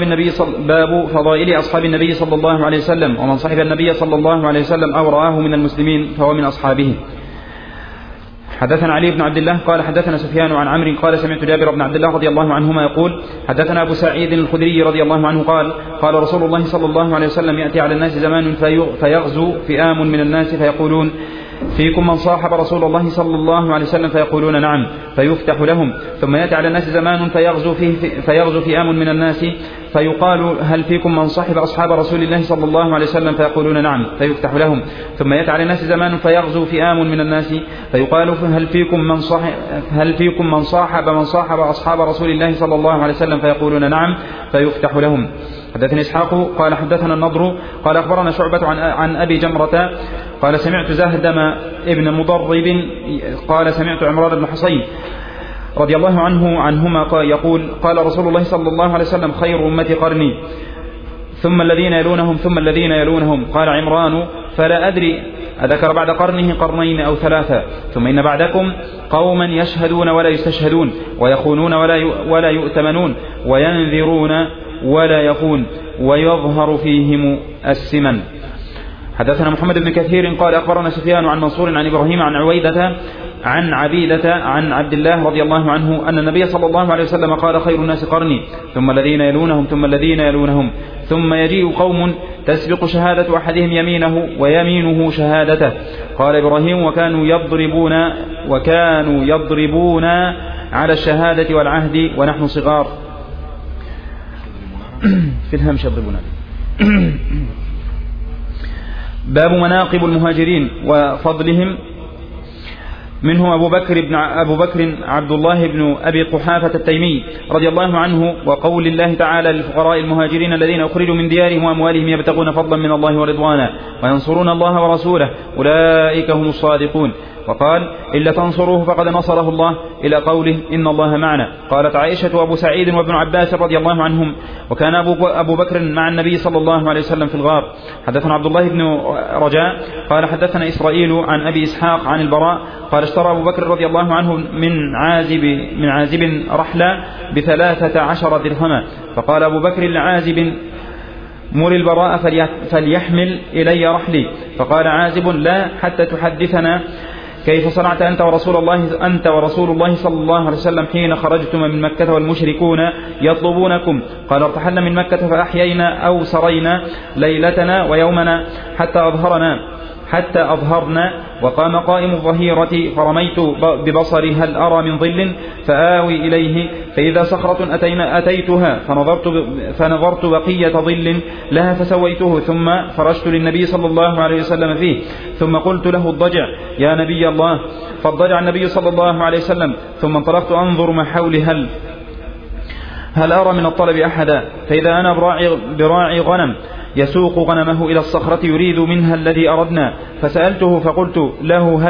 النبي صلى الله عليه وسلم ومن صحب النبي صلى الله عليه وسلم أو رآه من المسلمين فهو من أصحابه. حدثنا علي بن عبد الله قال حدثنا سفيان عن عمرو قال سمعت جابر بن عبد الله رضي الله عنهما يقول حدثنا أبو سعيد الخدري رضي الله عنه قال رسول الله صلى الله عليه وسلم يأتي على الناس زمان فيغزو فئام من الناس فيقولون فيكم من صاحب رسول الله صلى الله عليه وسلم فيقولون نعم فيفتح لهم. ثم يأتي على الناس زمان فيغزو فئام من الناس فيقال هل فيكم من صاحب أصحاب رسول الله صلى الله عليه وسلم فيقولون نعم فيفتح لهم. ثم يأتي على الناس زمان فيغزو فئام من الناس فيقال هل فيكم من صاحب أصحاب رسول الله صلى الله عليه وسلم فيقولون نعم فيفتح لهم. حدثني إسحاق قال حدثنا النضر قال أخبرنا شعبة عن أبي جمرة قال سمعت زهدم ابن مضرب قال سمعت عمران بن حصين رضي الله عنهما يقول قال رسول الله صلى الله عليه وسلم خير أمتي قرني ثم الذين يلونهم ثم الذين يلونهم. قال عمران فلا أدري أذكر بعد قرنه قرنين أو ثلاثة ثم إن بعدكم قوما يشهدون ولا يستشهدون ويخونون ولا يؤتمنون وينذرون ولا يخون ويظهر فيهم السمن. حدثنا محمد بن كثير قال أخبرنا سفيان عن منصور عن إبراهيم عن عبيدة عن عبد الله رضي الله عنه أن النبي صلى الله عليه وسلم قال خير الناس قرني ثم الذين يلونهم ثم الذين يلونهم ثم يجيء قوم تسبق شهادة أحدهم يمينه ويمينه شهادته. قال إبراهيم وكانوا يضربون على الشهادة والعهد ونحن صغار. في الهمش يضربون. باب مناقب المهاجرين وفضلهم منهم أبو بكر عبد الله بن أبي قحافة التيمي رضي الله عنه وقول الله تعالى للفقراء المهاجرين الذين أخرجوا من ديارهم وأموالهم يبتغون فضلا من الله ورضوانا وينصرون الله ورسوله أولئك هم الصادقون. وقال إلا تنصروه فقد نصره الله إلى قوله إن الله معنا. قالت عائشة وأبو سعيد وابن عباس رضي الله عنهم وكان أبو بكر مع النبي صلى الله عليه وسلم في الغار. حدثنا عبد الله بن رجاء قال حدثنا إسرائيل عن أبي إسحاق عن البراء قال اشترى أبو بكر رضي الله عنه من عازب رحلة ب13 درهما، فقال أبو بكر لعازب مر البراء فليحمل إلي رحلي، فقال عازب لا حتى تحدثنا كيف صنعت أنت ورسول الله صلى الله عليه وسلم حين خرجتم من مكة والمشركون يطلبونكم. قال ارتحلنا من مكة فأحيينا أو سرينا ليلتنا ويومنا حتى أظهرنا، وقام قائم الظهيرة فرميت ببصري هل أرى من ظل فآوي إليه فإذا صخرة أتيتها فنظرت بقية ظل لها فسويته، ثم فرشت للنبي صلى الله عليه وسلم فيه، ثم قلت له اضجع يا نبي الله، فاضجع النبي صلى الله عليه وسلم، ثم انطلقت أنظر ما حولي هل أرى من الطلب أحدا، فإذا أنا براعي غنم يسوق غنمه إلى الصخرة يريد منها الذي أردنا، فسألته فقلت له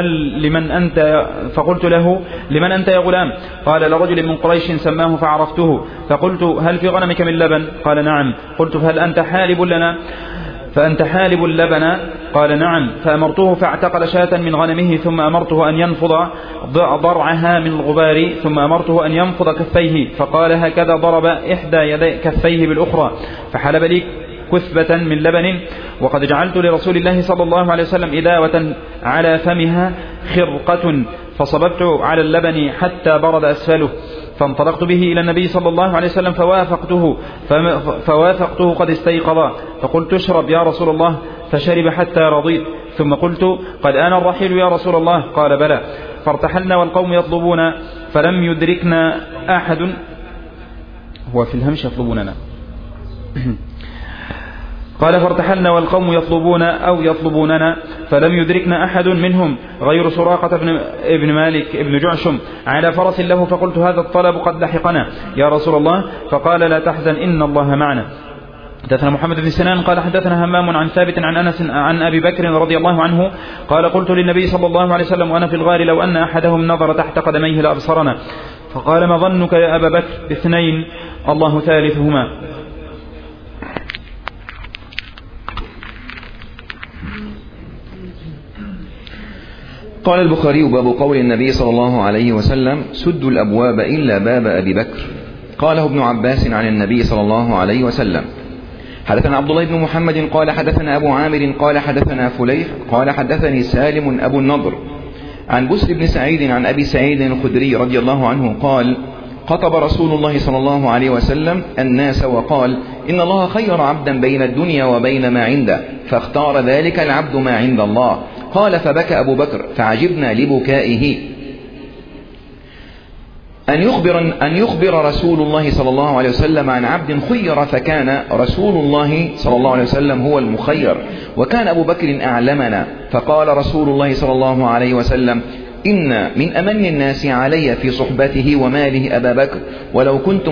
لمن أنت يا غلام؟ قال لرجل من قريش سماه فعرفته، فقلت هل في غنمك من لبن؟ قال نعم. قلت فهل أنت حالب لنا؟ فأنت حالب اللبن؟ قال نعم. فأمرته فاعتقل شاة من غنمه، ثم أمرته أن ينفض ضرعها من الغبار، ثم أمرته أن ينفض كفيه، فقال هكذا ضرب إحدى يدي كفيه بالأخرى، فحلب لي كثبة من لبن، وقد جعلت لرسول الله صلى الله عليه وسلم إداوة على فمها خرقة، فصببت على اللبن حتى برد أسفله، فانطلقت به إلى النبي صلى الله عليه وسلم فوافقته قد استيقظ، فقلت اشرب يا رسول الله، فشرب حتى رضيت، ثم قلت قد آن الرحيل يا رسول الله؟ قال بلى. فارتحلنا والقوم يطلبون فلم يدركنا أحد، هو في الهمش يطلبوننا قال فارتحلنا والقوم يطلبوننا فلم يدركنا أحد منهم غير سراقة ابن مالك ابن جعشم على فرس له، فقلت هذا الطلب قد لحقنا يا رسول الله، فقال لا تحزن إن الله معنا. حدثنا محمد بن سنان قال حدثنا همام عن ثابت عن أنس عن أبي بكر رضي الله عنه قال قلت للنبي صلى الله عليه وسلم وأنا في الغار لو أن أحدهم نظر تحت قدميه لأبصرنا، فقال ما ظنك يا أبا بكر باثنين الله ثالثهما. قال البخاري باب قول النبي صلى الله عليه وسلم سدوا الأبواب إلا باب أبي بكر. قاله ابن عباس عن النبي صلى الله عليه وسلم. حدثنا عبد الله بن محمد قال حدثنا أبو عامر قال حدثنا فليح قال حدثني سالم أبو النضر عن بسر بن سعيد عن أبي سعيد الخدري رضي الله عنه قال خطب رسول الله صلى الله عليه وسلم الناس وقال إن الله خير عبدا بين الدنيا وبين ما عنده، فاختار ذلك العبد ما عند الله. قال فبكى أبو بكر فعجبنا لبكائه. أن يخبر رسول الله صلى الله عليه وسلم عن عبد خير، فكان رسول الله صلى الله عليه وسلم هو المخير، وكان أبو بكر أعلمنا. فقال رسول الله صلى الله عليه وسلم إن من أمن الناس علي في صحبته وماله أبا بكر، ولو كنت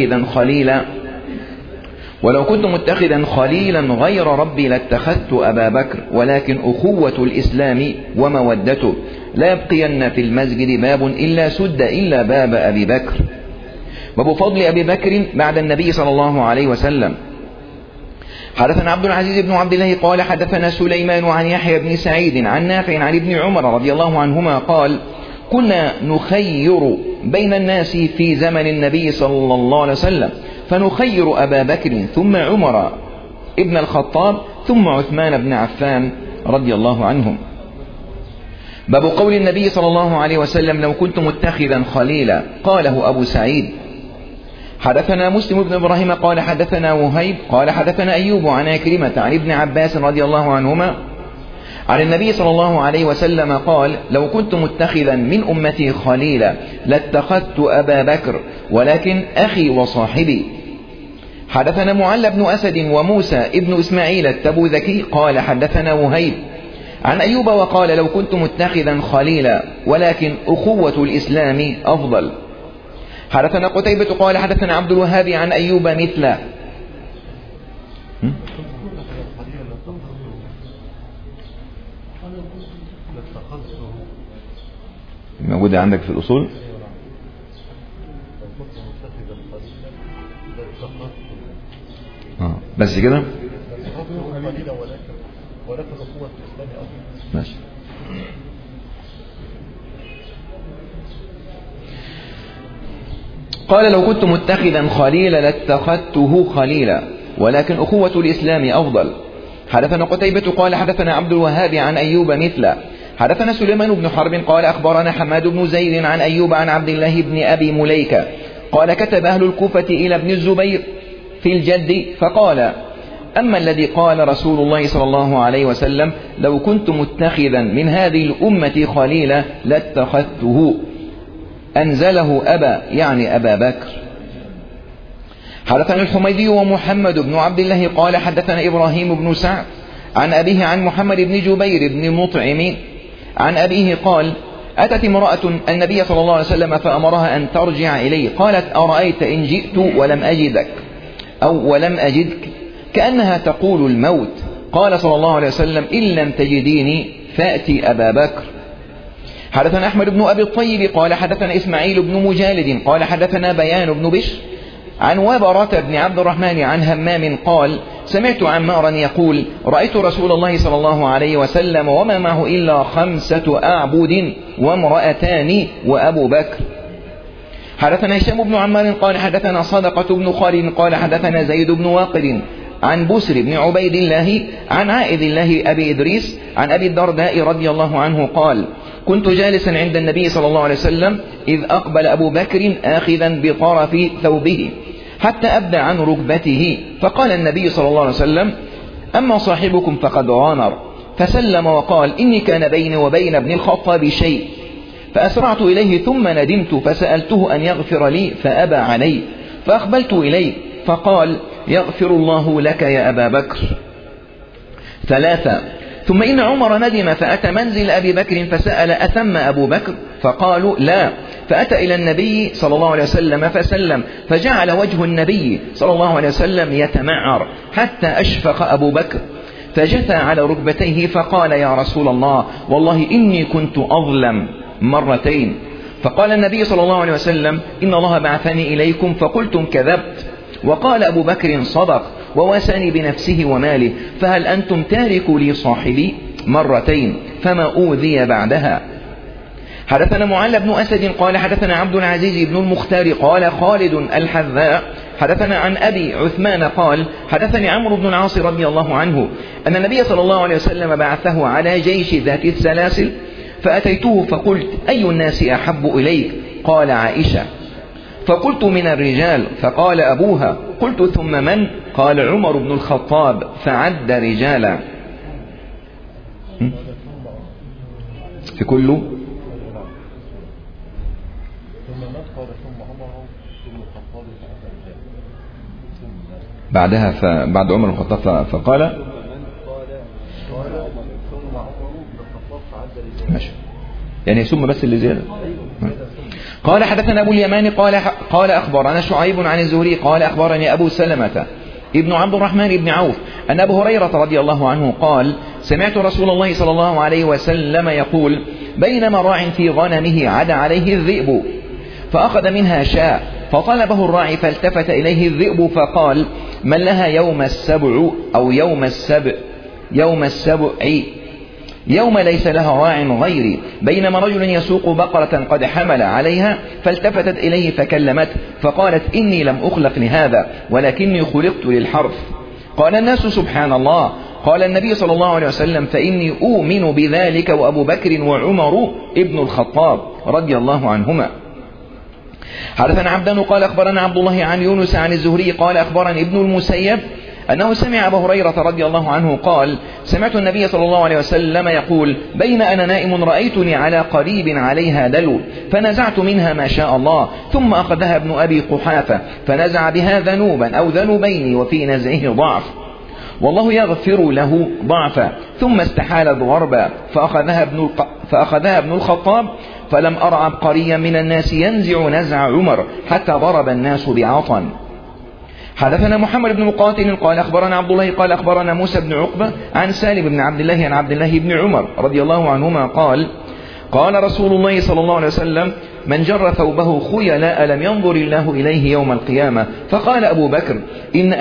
متخذا خليلا غير ربي لاتخذت أبا بكر، ولكن أخوة الإسلام ومودته لا يبقين في المسجد باب إلا سد إلا باب أبي بكر. باب فضل أبي بكر بعد النبي صلى الله عليه وسلم. حدثنا عبد العزيز بن عبد الله قال حدثنا سليمان عن يحيى بن سعيد عن نافع عن ابن عمر رضي الله عنهما قال كنا نخير بين الناس في زمن النبي صلى الله عليه وسلم، فنخير أبا بكر ثم عمر ابن الخطاب ثم عثمان بن عفان رضي الله عنهم. باب قول النبي صلى الله عليه وسلم لو كنت متخذا خليلا. قاله أبو سعيد. حدثنا مسلم بن إبراهيم قال حدثنا وهيب قال حدثنا أيوب عن عكرمة عن ابن عباس رضي الله عنهما عن النبي صلى الله عليه وسلم قال لو كنت متخذا من أمتي خليلا لاتخذت أبا بكر، ولكن أخي وصاحبي. حدثنا معل بن أسد وموسى ابن إسماعيل التبوذكي قال حدثنا وهيب عن أيوب وقال لو كنت متخذا خليلا ولكن أخوة الإسلام أفضل. حدثنا قتيبة قال حدثنا عبد الوهاب عن أيوب مثله. موجودة عندك في الأصول؟ بس كده؟ ماشي. قال لو كنت متخذا خليلا لاتخذته خليلا ولكن أخوة الإسلام أفضل. حدثنا قتيبة قال حدثنا عبد الوهاب عن أيوب مثله. حدثنا سليمان بن حرب قال أخبرنا حماد بن زيد عن أيوب عن عبد الله بن أبي مليكة قال كتب أهل الكوفة إلى ابن الزبير في الجد فقال أما الذي قال رسول الله صلى الله عليه وسلم لو كنت متخذا من هذه الأمة خليلا لاتخذته أنزله أبا يعني أبا بكر. حدثنا الحميدي ومحمد بن عبد الله قال حدثنا إبراهيم بن سعد عن أبيه عن محمد بن جبير بن مطعم عن أبيه قال أتت امرأة النبي صلى الله عليه وسلم فأمرها أن ترجع إليه قالت أرأيت إن جئت ولم أجدك أو ولم أجدك كأنها تقول الموت. قال صلى الله عليه وسلم إن لم تجديني فأتي أبا بكر. حدثنا أحمد بن أبي الطيب قال حدثنا إسماعيل بن مجالد قال حدثنا بيان بن بشر عن وبرة بن عبد الرحمن عن همام قال سمعت عمارا يقول رأيت رسول الله صلى الله عليه وسلم وما معه إلا 5 أعبد وامرأتان وأبو بكر. حدثنا هشام بن عمار قال حدثنا صدقة بن خالد قال حدثنا زيد بن واقد عن بسر بن عبيد الله عن عائد الله أبي إدريس عن أبي الدرداء رضي الله عنه قال كنت جالسا عند النبي صلى الله عليه وسلم إذ أقبل أبو بكر آخذا بطرف ثوبه حتى أبدى عن ركبته فقال النبي صلى الله عليه وسلم أما صاحبكم فقد غامر فسلم وقال إني كان بيني وبين ابن الخطاب شيء فأسرعت إليه ثم ندمت فسألته أن يغفر لي فأبى علي فأقبلت إليه فقال يغفر الله لك يا أبا بكر 3. ثم إن عمر ندم فأتى منزل أبي بكر فسأل أثم أبو بكر فقالوا لا فأتى إلى النبي صلى الله عليه وسلم فسلم فجعل وجه النبي صلى الله عليه وسلم يتمعر حتى أشفق أبو بكر فجثى على ركبتيه فقال يا رسول الله والله إني كنت أظلم 2 فقال النبي صلى الله عليه وسلم إن الله بعثني إليكم فقلتم كذبت وقال أبو بكر صدق وواساني بنفسه وماله فهل أنتم تاركوا لي صاحبي 2 فما أوذي بعدها. حدثنا معل بن أسد قال حدثنا عبد العزيز بن المختار قال خالد الحذاء حدثنا عن أبي عثمان قال حدثني عمرو بن العاص رضي الله عنه أن النبي صلى الله عليه وسلم بعثه على جيش ذات السلاسل فأتيته فقلت أي الناس أحب إليك قال عائشة فقلت من الرجال فقال أبوها قلت ثم من قال عمر بن الخطاب فعد رجالا. في كله بعدها بعد عمر بن الخطاب فقال ماشي يعني ثم بس اللي زيادة. قال حدثنا أبو اليمان قال أخبرنا شعيب عن الزهري قال أخبرني أبو سلمة ابن عبد الرحمن بن عوف أن أبو هريرة رضي الله عنه قال سمعت رسول الله صلى الله عليه وسلم يقول بينما راع في غنمه عدا عليه الذئب فأخذ منها شاء فطلبه الراعي فالتفت إليه الذئب فقال من لها يوم السبع أو يوم السبع يوم ليس لها راع غيري بينما رجل يسوق بقرة قد حمل عليها فالتفتت إليه فكلمته فقالت إني لم أخلق لهذا ولكني خلقت للحرث. قال الناس سبحان الله. قال النبي صلى الله عليه وسلم فإني أؤمن بذلك وأبو بكر وعمر ابن الخطاب رضي الله عنهما. حدثنا عبدان قال أخبرنا عبد الله عن يونس عن الزهري قال أخبرني ابن المسيب أنه سمع أبا هريرة رضي الله عنه قال سمعت النبي صلى الله عليه وسلم يقول بين أنا نائم رأيتني على قريب عليها دلو فنزعت منها ما شاء الله ثم أخذها ابن أبي قحافة فنزع بها ذنوبا أو ذنوبين وفي نزعه ضعف والله يغفر له ضعفا ثم استحال ضربا فأخذها ابن الخطاب فلم أرى عبقريا من الناس ينزع نزع عمر حتى ضرب الناس بعطن. حدثنا محمد بن مقاتل قال أخبرنا عبد الله قال أخبرنا موسى بن عقبة عن سالم بن عبد الله عن عبد الله بن عمر رضي الله عنهما قال قال رسول الله صلى الله عليه وسلم: من جر ثوبه خيلاء لم ينظر الله إليه يوم القيامة. فقال أبو بكر: إن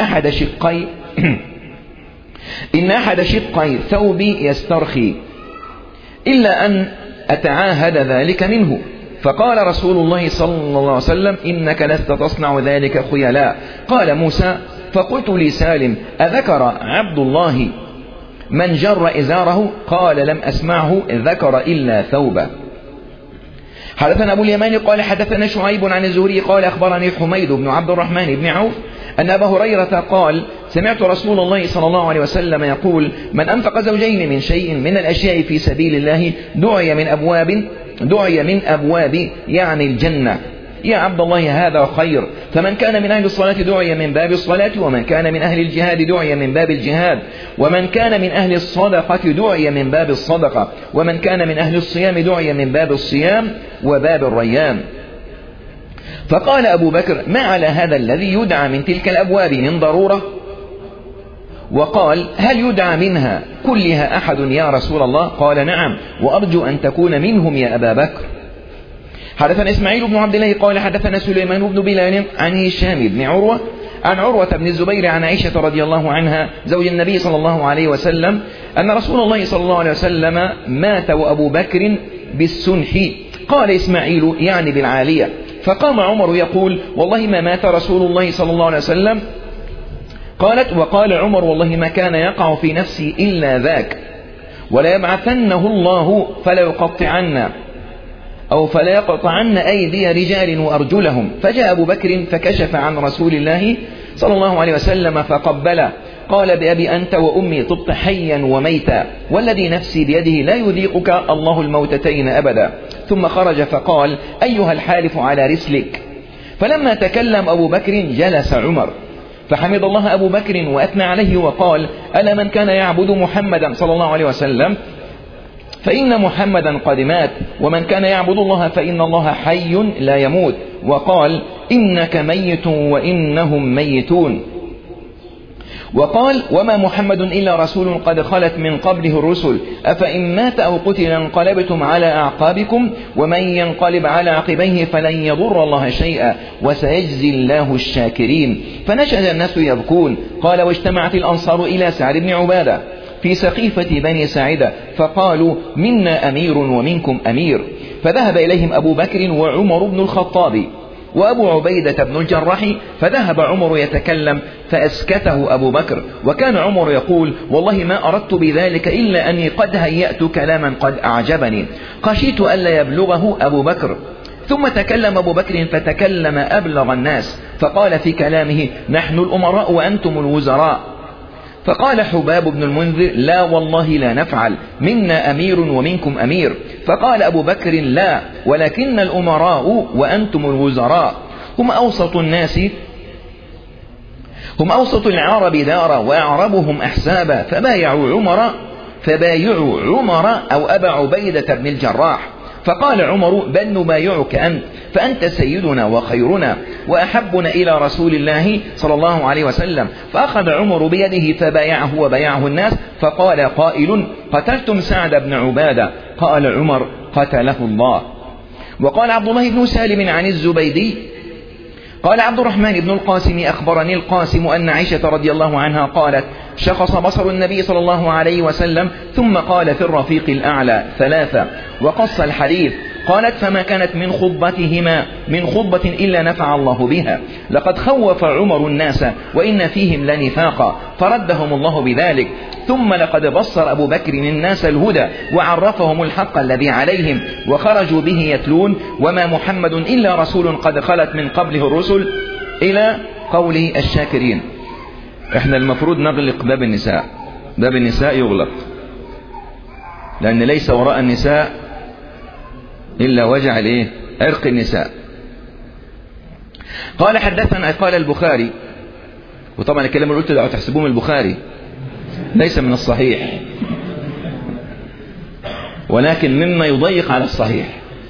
أحد شقي ثوبي يسترخي إلا أن أتعاهد ذلك منه. فقال رسول الله صلى الله عليه وسلم: إنك لست تصنع ذلك خيلاء. قال موسى: فقلت لسالم: أذكر عبد الله من جر إزاره؟ قال: لم أسمعه ذكر إلا ثوبه. حدثنا أبو اليمان قال حدثنا شعيب عن الزهري قال أخبرني حميد بن عبد الرحمن بن عوف أن أبا هريرة قال: سمعت رسول الله صلى الله عليه وسلم يقول: من أنفق زوجين من شيء من الأشياء في سبيل الله دعي من أبواب يعني الجنة. يا عبد الله هذا خير. فمن كان من أهل الصلاة دعي من باب الصلاة، ومن كان من أهل الجهاد دعي من باب الجهاد، ومن كان من أهل الصدقة دعي من باب الصدقة، ومن كان من أهل الصيام دعي من باب الصيام وباب الريان. فقال أبو بكر: ما على هذا الذي يدعى من تلك الأبواب من ضرورة؟ وقال: هل يدعى منها كلها أحد يا رسول الله؟ قال: نعم، وأرجو أن تكون منهم يا أبا بكر. حدثنا إسماعيل بن عبد الله قال حدثنا سليمان بن بلال عن هشام بن عروة عن عروة بن الزبير عن عائشة رضي الله عنها زوج النبي صلى الله عليه وسلم أن رسول الله صلى الله عليه وسلم مات وأبو بكر بالسنح. قال إسماعيل يعني بالعالية. فقام عمر يقول: والله ما مات رسول الله صلى الله عليه وسلم. قالت: وقال عمر: والله ما كان يقع في نفسي إلا ذاك، ولا يبعثنه الله فلا يقطعن أيدي رجال وأرجلهم. فجاء أبو بكر فكشف عن رسول الله صلى الله عليه وسلم فقبله. قال: بأبي أنت وأمي طبت حيا وميتا، والذي نفسي بيده لا يذيقك الله الموتتين أبدا. ثم خرج فقال: أيها الحالف على رسلك. فلما تكلم أبو بكر جلس عمر، فحمد الله أبو بكر وأثنى عليه وقال: ألا من كان يعبد محمدا صلى الله عليه وسلم فإن محمدا قد مات، ومن كان يعبد الله فإن الله حي لا يموت. وقال: إنك ميت وإنهم ميتون. وقال: وما محمد إلا رسول قد خلت من قبله الرسل، أفإن مات أو قتل انقلبتم على أعقابكم، ومن ينقلب على عقبيه فلن يضر الله شيئا، وسيجزي الله الشاكرين. فنشد الناس يبكون. قال: واجتمعت الأنصار إلى سعد بن عبادة في سقيفة بني ساعدة فقالوا: منا أمير ومنكم أمير. فذهب إليهم أبو بكر وعمر بن الخطاب وأبو عبيدة بن الجراح، فذهب عمر يتكلم فأسكته أبو بكر. وكان عمر يقول: والله ما أردت بذلك إلا أني قد هيأت كلاما قد أعجبني، خشيت ألا يبلغه أبو بكر. ثم تكلم أبو بكر فتكلم أبلغ الناس، فقال في كلامه: نحن الأمراء وأنتم الوزراء. فقال حباب بن المنذر: لا والله لا نفعل، منا أمير ومنكم أمير. فقال أبو بكر: لا، ولكن الأمراء وأنتم الوزراء هم أوسط العرب دارا وأعربهم أحسابا، فبايعوا عمر أو أبا عبيدة بن الجراح. فقال عمر: بل نبايعك أنت، فأنت سيدنا وخيرنا وأحبنا إلى رسول الله صلى الله عليه وسلم. فأخذ عمر بيده فبايعه وبايعه الناس. فقال قائل: قتلتم سعد بن عبادة. قال عمر: قتله الله. وقال عبد الله بن سالم عن الزبيدي قال عبد الرحمن بن القاسم: أخبرني القاسم أن عائشة رضي الله عنها قالت: شخص بصر النبي صلى الله عليه وسلم ثم قال في الرفيق الأعلى 3 وقص الحديث. قالت: فما كانت من خطبة إلا نفع الله بها. لقد خوف عمر الناس وإن فيهم لنفاقا، فردهم الله بذلك. ثم لقد بصر أبو بكر الناس الهدى وعرفهم الحق الذي عليهم، وخرجوا به يتلون: وما محمد إلا رسول قد خلت من قبله الرسل، إلى قوله الشاكرين. احنا المفروض نغلق باب النساء. باب النساء يغلق، لأن ليس وراء النساء إلا وجع عرق النساء. قال البخاري، وطبعا الكلام اللي قلته تحسبوه من البخاري ليس من الصحيح، ولكن مما يضيق على الصحيح.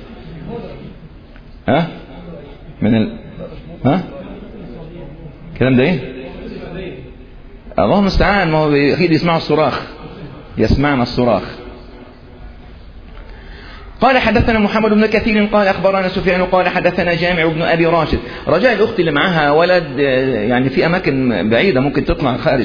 الكلام ده الله المستعان. ما هو أكيد يسمعنا الصراخ. قال حدثنا محمد بن كثير قال أخبرنا سفيان قال حدثنا جامع بن أبي راشد. رجاء الأخت اللي معها ولد يعني في أماكن بعيدة ممكن تطلع خارج.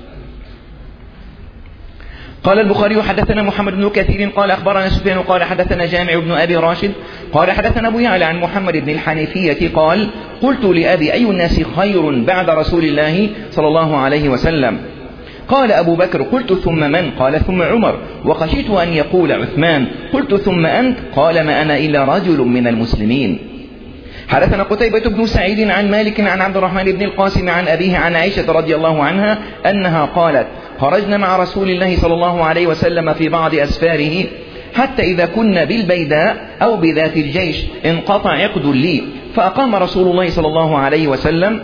قال البخاري حدثنا محمد بن كثير قال أخبرنا سفيان قال حدثنا جامع بن أبي راشد قال حدثنا أبو يعلى عن محمد بن الحنيفية قال قلت لأبي أي الناس خير بعد رسول الله صلى الله عليه وسلم؟ قال أبو بكر قلت ثم من؟ قال ثم عمر وخشيت أن يقول عثمان. قلت ثم أنت؟ قال ما أنا إلا رجل من المسلمين. حدثنا قتيبة بن سعيد عن مالك عن عبد الرحمن بن القاسم عن أبيه عن عائشة رضي الله عنها أنها قالت خرجنا مع رسول الله صلى الله عليه وسلم في بعض أسفاره حتى إذا كنا بالبيداء أو بذات الجيش انقطع عقد لي فأقام رسول الله صلى الله عليه وسلم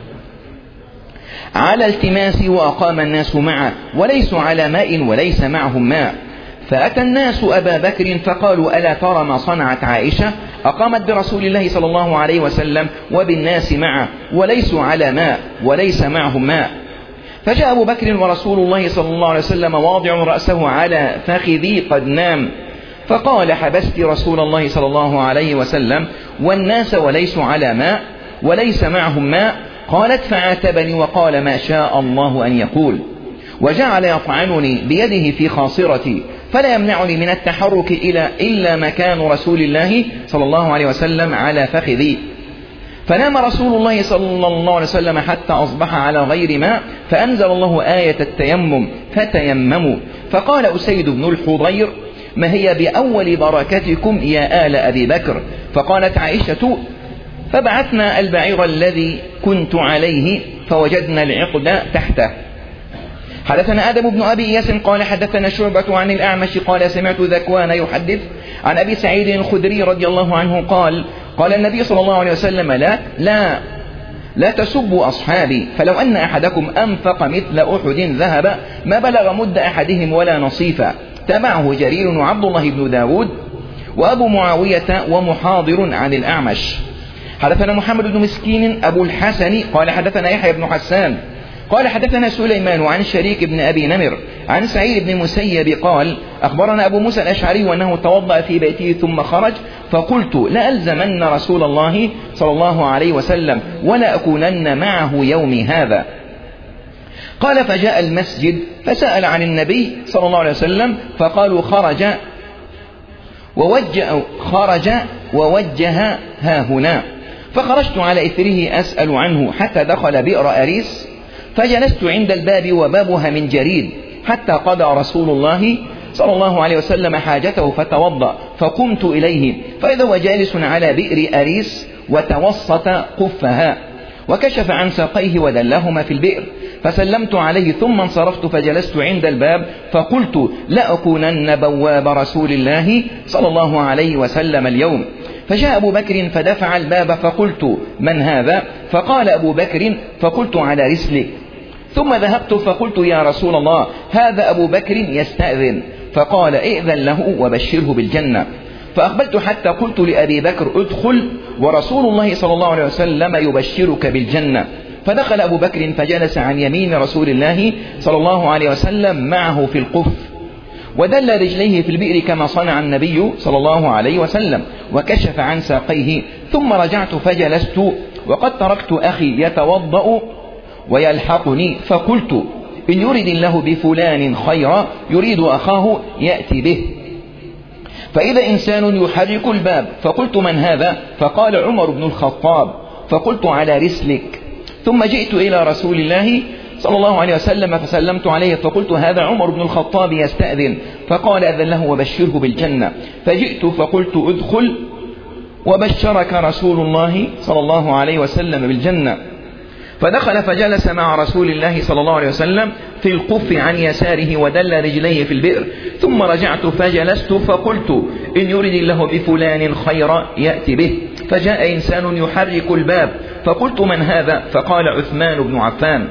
على التماس وأقام الناس معه وليسوا على ماء وليس معهم ماء. فأتى الناس أبا بكر فقالوا ألا ترى ما صنعت عائشة أقامت برسول الله صلى الله عليه وسلم وبالناس معه وليسوا على ماء وليس معهم ماء. فجاء أبو بكر ورسول الله صلى الله عليه وسلم واضع رأسه على فخذي قد نام فقال حبست رسول الله صلى الله عليه وسلم والناس وليسوا على ماء وليس معهم ماء. قالت فعاتبني وقال ما شاء الله أن يقول وجعل يطعنني بيده في خاصرتي فلا يمنعني من التحرك إلا مكان رسول الله صلى الله عليه وسلم على فخذي. فنام رسول الله صلى الله عليه وسلم حتى أصبح على غير ماء فأنزل الله آية التيمم فتيمموا. فقال أسيد بن الحضير ما هي بأول بركتكم يا آل أبي بكر؟ فقالت عائشة فبعثنا البعير الذي كنت عليه فوجدنا العقد تحته. حدثنا آدم بن أبي إياس قال حدثنا شعبة عن الأعمش قال سمعت ذكوان يحدث عن أبي سعيد الخدري رضي الله عنه قال النبي صلى الله عليه وسلم لا تسبوا أصحابي فلو أن أحدكم أنفق مثل أحد ذهب ما بلغ مد أحدهم ولا نصيفا. تبعه جرير وعبد الله بن داود وأبو معاوية ومحاضر عن الأعمش. حدثنا محمد بن مسكين أبو الحسن قال حدثنا يحيى بن حسان قال حدثنا سليمان عن شريك بن أبي نمر عن سعيد بن مسيب قال أخبرنا أبو موسى الأشعري وأنه توضأ في بيته ثم خرج فقلت لألزمن رسول الله صلى الله عليه وسلم ولا أكونن معه يومي هذا. قال فجاء المسجد فسأل عن النبي صلى الله عليه وسلم فقالوا خرج ووجه ها هنا. فخرجت على إثره أسأل عنه حتى دخل بئر أريس فجلست عند الباب وبابها من جريد حتى قضى رسول الله صلى الله عليه وسلم حاجته فتوضأ فقمت إليه فإذا هو جالس على بئر أريس وتوسط قفها وكشف عن ساقيه ودلهما في البئر فسلمت عليه ثم انصرفت فجلست عند الباب فقلت لأكونن بواب رسول الله صلى الله عليه وسلم اليوم. فجاء أبو بكر فدفع الباب فقلت من هذا؟ فقال أبو بكر فقلت على رسلك. ثم ذهبت فقلت يا رسول الله هذا أبو بكر يستأذن. فقال ائذن له وبشره بالجنة. فأقبلت حتى قلت لأبي بكر ادخل ورسول الله صلى الله عليه وسلم يبشرك بالجنة. فدخل أبو بكر فجلس عن يمين رسول الله صلى الله عليه وسلم معه في القف ودل رجليه في البئر كما صنع النبي صلى الله عليه وسلم وكشف عن ساقيه. ثم رجعت فجلست وقد تركت أخي يتوضأ ويلحقني فقلت إن يريد الله بفلان خيرا يريد أخاه يأتي به. فإذا إنسان يحرك الباب فقلت من هذا؟ فقال عمر بن الخطاب. فقلت على رسلك. ثم جئت إلى رسول الله صلى الله عليه وسلم فسلمت عليه فقلت هذا عمر بن الخطاب يستأذن. فقال أذن له وبشره بالجنة. فجئت فقلت ادخل وبشرك رسول الله صلى الله عليه وسلم بالجنة. فدخل فجلس مع رسول الله صلى الله عليه وسلم في القف عن يساره ودل رجليه في البئر. ثم رجعت فجلست فقلت إن يريد الله بفلان خيرا يأتي به. فجاء إنسان يحرك الباب فقلت من هذا؟ فقال عثمان بن عفان.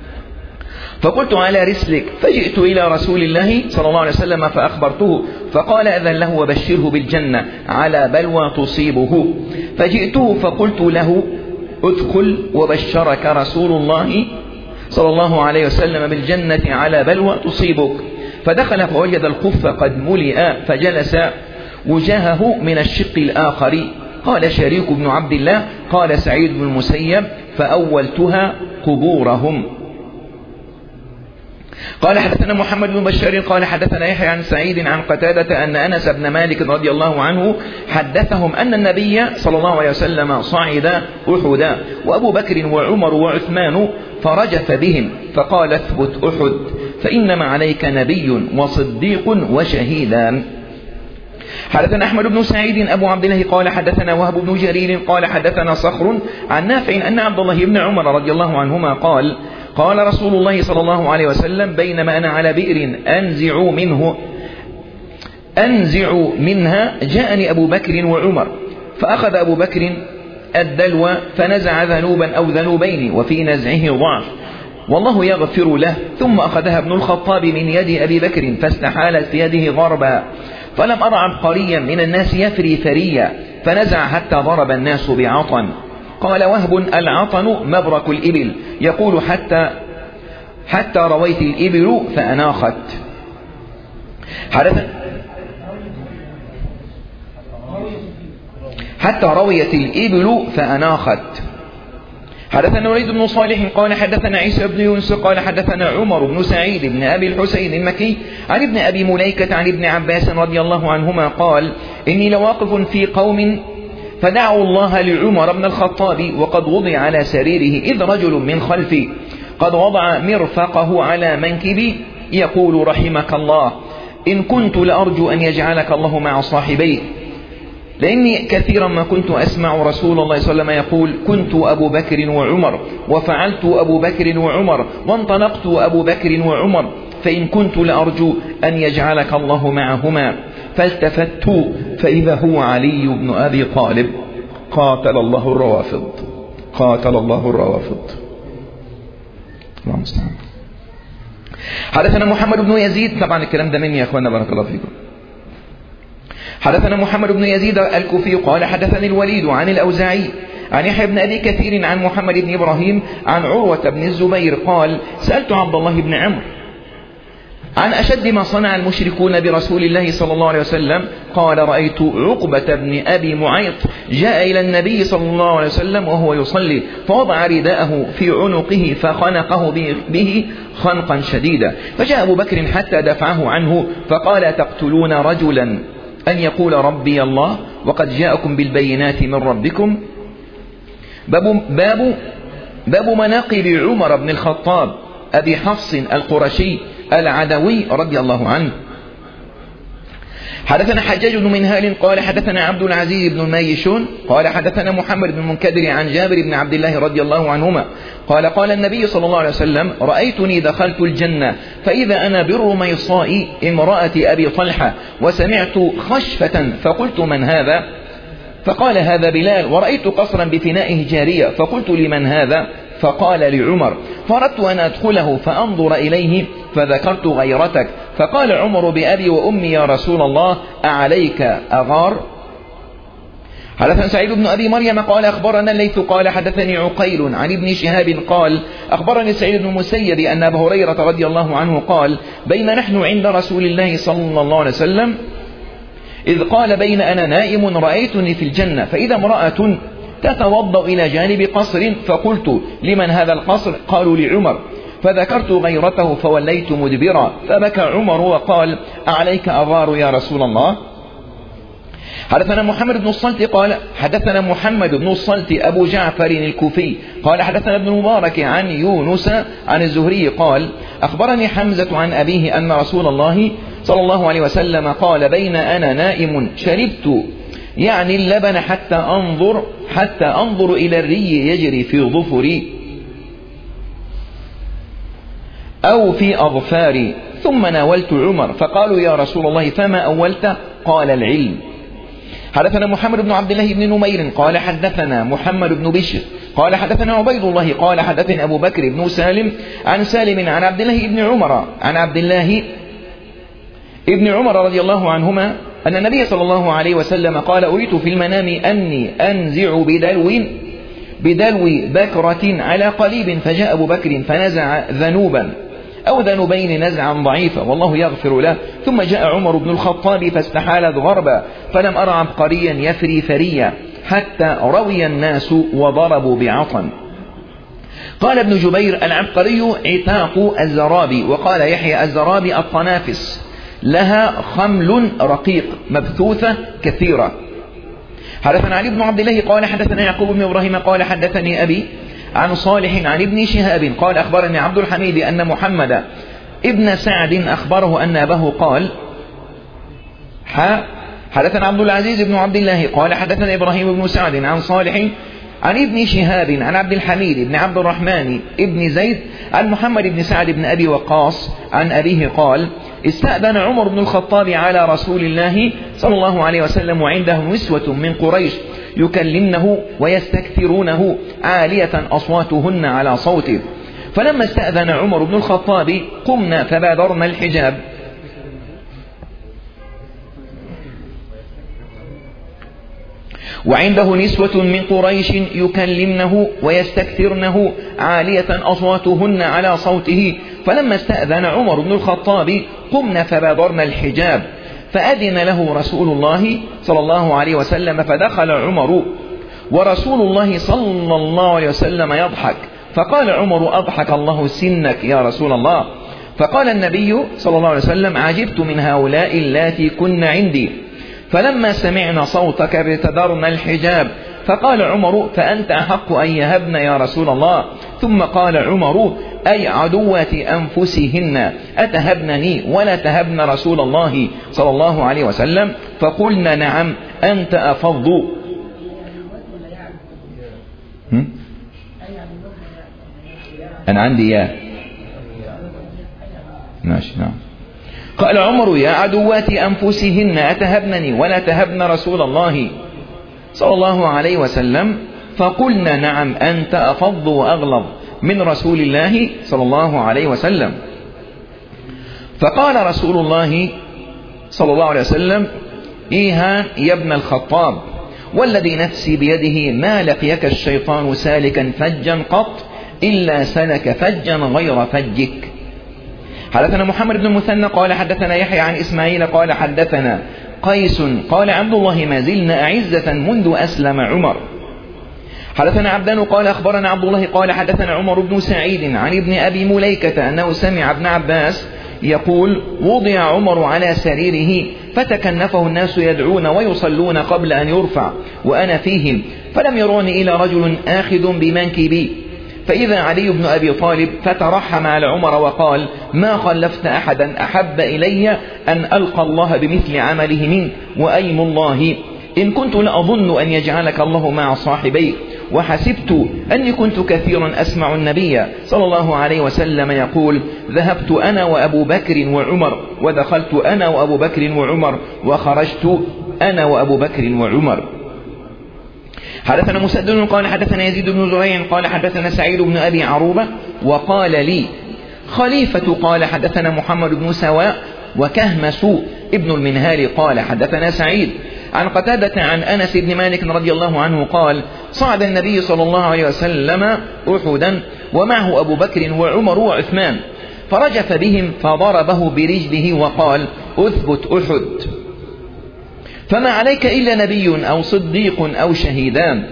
فقلت على رسلك. فجئت إلى رسول الله صلى الله عليه وسلم فأخبرته فقال أذن له وبشره بالجنة على بلوى تصيبه. فجئته فقلت له ادخل وبشرك رسول الله صلى الله عليه وسلم بالجنة على بلوى تصيبك. فدخل فوجد القف قد ملئ فجلس وجهه من الشق الآخر. قال شريك بن عبد الله قال سعيد بن المسيب فأولتها قبورهم. قال حدثنا محمد بن بشار قال حدثنا يحيى عن سعيد عن قتادة أن أنس بن مالك رضي الله عنه حدثهم أن النبي صلى الله عليه وسلم صعد أحدا وأبو بكر وعمر وعثمان فرجف بهم فقال اثبت أحد فإنما عليك نبي وصديق وشهيدان. حدثنا أحمد بن سعيد أبو عبد الله قال حدثنا وهب بن جرير قال حدثنا صخر عن نافع أن عبد الله بن عمر رضي الله عنهما قال قال رسول الله صلى الله عليه وسلم بينما أنا على بئر أنزع منها جاءني أبو بكر وعمر فأخذ أبو بكر الدلو فنزع ذنوبا أو ذنوبين وفي نزعه ضعف والله يغفر له، ثم أخذها ابن الخطاب من يد أبي بكر فاستحالت في يده ضربا فلم أرى عبقريا من الناس يفري فريا فنزع حتى ضرب الناس بعطن. قال وهب العطن مبرك الإبل يقول حتى رويت الإبل فأناخت. حتى رويت الإبل فأناخت. حدثنا وليد بن صالح قال حدثنا عيسى بن يونس قال حدثنا عمر بن سعيد بن أبي الحسين المكي عن ابن أبي مليكة عن ابن عباس رضي الله عنهما قال إني لواقف في قوم فدعوا الله لعمر بن الخطاب وقد وضع على سريره إذ رجل من خلفي قد وضع مرفقه على منكبي يقول رحمك الله إن كنت لأرجو أن يجعلك الله مع صاحبيك، لأني كثيرا ما كنت أسمع رسول الله صلى الله عليه وسلم يقول كنت أبو بكر وعمر وفعلت أبو بكر وعمر وانطلقت أبو بكر وعمر فإن كنت لأرجو أن يجعلك الله معهما. فالتفت فإذا هو علي بن أبي طالب قاتل الله الروافض قاتل الله الروافض. الله المستعان. حدثنا محمد بن يزيد، طبعا الكلام ده مني يا أخوانا بارك الله فيكم. حدثنا محمد بن يزيد الكوفي قال حدثني الوليد عن الأوزاعي عن يحيى بن أبي كثير عن محمد بن إبراهيم عن عروة بن الزبير قال سألت عبد الله بن عمرو عن أشد ما صنع المشركون برسول الله صلى الله عليه وسلم قال رأيت عقبة بن أبي معيط جاء إلى النبي صلى الله عليه وسلم وهو يصلي فوضع رداءه في عنقه فخنقه به خنقا شديدا فجاء أبو بكر حتى دفعه عنه فقال تقتلون رجلا أن يقول ربي الله وقد جاءكم بالبينات من ربكم. باب مناقب عمر بن الخطاب أبي حفص القرشي العدوي رضي الله عنه. حدثنا حجاج بن منهال قال حدثنا عبد العزيز بن المايشون قال حدثنا محمد بن المنكدر عن جابر بن عبد الله رضي الله عنهما قال قال النبي صلى الله عليه وسلم رأيتني دخلت الجنة فإذا أنا بالرميصاء امرأة أبي طلحة وسمعت خشفة فقلت من هذا؟ فقال هذا بلال. ورأيت قصرا بفنائه جارية فقلت لمن هذا؟ فقال لعمر. فأردت أن أدخله فأنظر إليه فذكرت غيرتك فقال عمر بأبي وأمي يا رسول الله أعليك أغار؟ حدثنا سعيد بن أبي مريم قال أخبرنا الليث قال حدثني عقيل عن ابن شهاب قال أخبرني سعيد بن المسيب أن أبا هريرة رضي الله عنه قال بين نحن عند رسول الله صلى الله عليه وسلم إذ قال بين أنا نائم رأيتني في الجنة فإذا امرأة تتوضأ إلى جانب قصر فقلت لمن هذا القصر؟ قالوا لعمر فذكرت غيرته فوليت مدبرا فبكى عمر وقال أعليك أغار يا رسول الله؟ حدثنا محمد بن الصلت قال حدثنا محمد بن الصلت أبو جعفر الكوفي قال حدثنا ابن المبارك عن يونس عن الزهري قال أخبرني حمزة عن أبيه أن رسول الله صلى الله عليه وسلم قال بين أنا نائم شربت يعني اللبن حتى أنظر إلى الري يجري في ظفري أو في أظفاري ثم ناولت عمر فقالوا يا رسول الله فما أولت؟ قال العلم. حدثنا محمد بن عبد الله بن نمير قال حدثنا محمد بن بشر قال حدثنا عبيد الله قال حدثنا أبو بكر بن سالم عن سالم عن عبد الله بن عمر عن عبد الله ابن عمر رضي الله عنهما أن النبي صلى الله عليه وسلم قال أريت في المنام أني أنزع بدلو بكرة على قليب فجاء أبو بكر فنزع ذنوبا أو ذنوبين نزعا ضعيفا والله يغفر له. ثم جاء عمر بن الخطاب فاستحالت غربا فلم أرى عبقريا يفري فريا حتى روي الناس وضربوا بعطن. قال ابن جبير العبقري عتاق الزرابي. وقال يحيى الزرابي الطنافس لها خمل رقيق مبثوثة كثيرة. حدثنا علي بن عبد الله قال حدثنا يعقوب بن إبراهيم قال حدثني أبي عن صالح عن ابن شهاب قال أخبرني عبد الحميد أن محمد ابن سعد أخبره أن أباه قال حدثنا عبد العزيز بن عبد الله قال حدثنا إبراهيم بن سعد عن صالح عن ابن شهاب عن عبد الحميد بن عبد الرحمن ابن زيد عن محمد بن سعد بن أبي وقاص عن أبيه قال استأذن عمر بن الخطاب على رسول الله صلى الله عليه وسلم وعنده نسوة من قريش يكلمنه ويستكثرونه عالية أصواتهن على صوته. فلما استأذن عمر بن الخطاب قمنا فبادرنا الحجاب وعنده نسوة من قريش يكلمنه ويستكثرنه عالية أصواتهن على صوته. فلما استأذن عمر بن الخطاب قمنا فبادرنا الحجاب فأذن له رسول الله صلى الله عليه وسلم فدخل عمر ورسول الله صلى الله عليه وسلم يضحك فقال عمر أضحك الله سنك يا رسول الله. فقال النبي صلى الله عليه وسلم عجبت من هؤلاء اللاتي كن عندي. فلما سمعنا صوتك ابتدرنا الحجاب فقال عمر فأنت أحق أن يهبن يا رسول الله. ثم قال عمر أي عدوات أنفسهن أتهبنني ولا تهبن رسول الله صلى الله عليه وسلم؟ فقلنا نعم أنت أفض. أنا عندي يا ماشي نعم. قال عمر يا عدوات أنفسهن أتهبنني ولا تهبن رسول الله صلى الله عليه وسلم؟ فقلنا نعم أنت أفض وأغلظ من رسول الله صلى الله عليه وسلم. فقال رسول الله صلى الله عليه وسلم إيهان يا ابن الخطاب والذي نفسي بيده ما لقيك الشيطان سالكا فجا قط إلا سلك فجا غير فجك. حدثنا محمد بن المثنى قال حدثنا يحيى عن إسماعيل قال حدثنا قيس قال عبد الله ما زلنا أعزة منذ أسلم عمر. حدثنا عبدان قال أخبرنا عبد الله قال حدثنا عمر بن سعيد عن ابن أبي مليكة أنه سمع ابن عباس يقول وضع عمر على سريره فتكنفه الناس يدعون ويصلون قبل أن يرفع وأنا فيهم فلم يروني إلى رجل آخذ بمنكبي فإذا علي بن أبي طالب فترحم على عمر وقال ما خلفت أحدا أحب إلي أن ألقى الله بمثل عمله منه وأيم الله إن كنت لأظن أن يجعلك الله مع صاحبي وحسبت أني كنت كثيرا أسمع النبي صلى الله عليه وسلم يقول ذهبت أنا وأبو بكر وعمر ودخلت أنا وأبو بكر وعمر وخرجت أنا وأبو بكر وعمر. حدثنا مسدد قال حدثنا يزيد بن زريع قال حدثنا سعيد بن أبي عروبة وقال لي خليفة قال حدثنا محمد بن سواء وكهمس ابن المنهال قال حدثنا سعيد عن قتادة عن أنس بن مالك رضي الله عنه قال صعد النبي صلى الله عليه وسلم أحدا ومعه أبو بكر وعمر وعثمان فرجف بهم فضربه برجله وقال أثبت أحد فما عليك إلا نبي أو صديق أو شهيدان.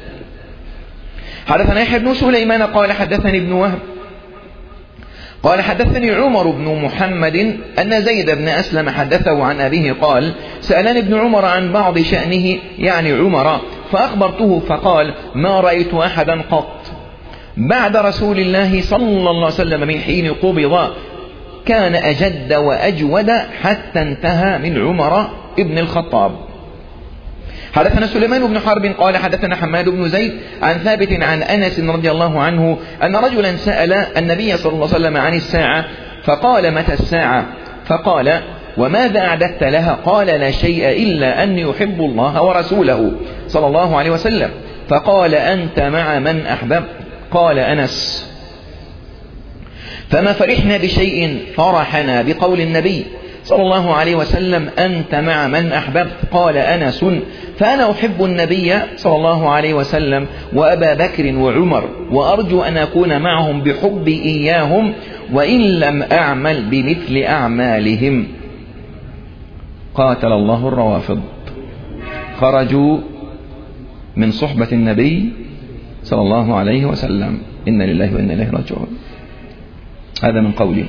حدثنا يحيى بن سليمان قال حدثني ابن وهب قال حدثني عمر بن محمد أن زيد بن أسلم حدثه عن أبيه قال سألني ابن عمر عن بعض شأنه يعني عمر فأخبرته فقال ما رأيت أحدا قط بعد رسول الله صلى الله عليه وسلم من حين قبض كان أجد وأجود حتى انتهى من عمر ابن الخطاب. حدثنا سليمان بن حرب قال حدثنا حماد بن زيد عن ثابت عن أنس رضي الله عنه أن رجلا سأل النبي صلى الله عليه وسلم عن الساعة فقال متى الساعة؟ فقال وماذا أعددت لها؟ قال لا شيء إلا أني يحب الله ورسوله صلى الله عليه وسلم. فقال أنت مع من أحببت؟ قال أنس فما فرحنا بشيء فرحنا بقول النبي صلى الله عليه وسلم: أنت مع من أحببت؟ قال أنس: فأنا أحب النبي صلى الله عليه وسلم وأبا بكر وعمر، وأرجو أن أكون معهم بحبي إياهم وإن لم أعمل بمثل أعمالهم. قاتل الله الروافض، خرجوا من صحبة النبي صلى الله عليه وسلم. إنا لله وإنا إليه راجعون. هذا من قوله.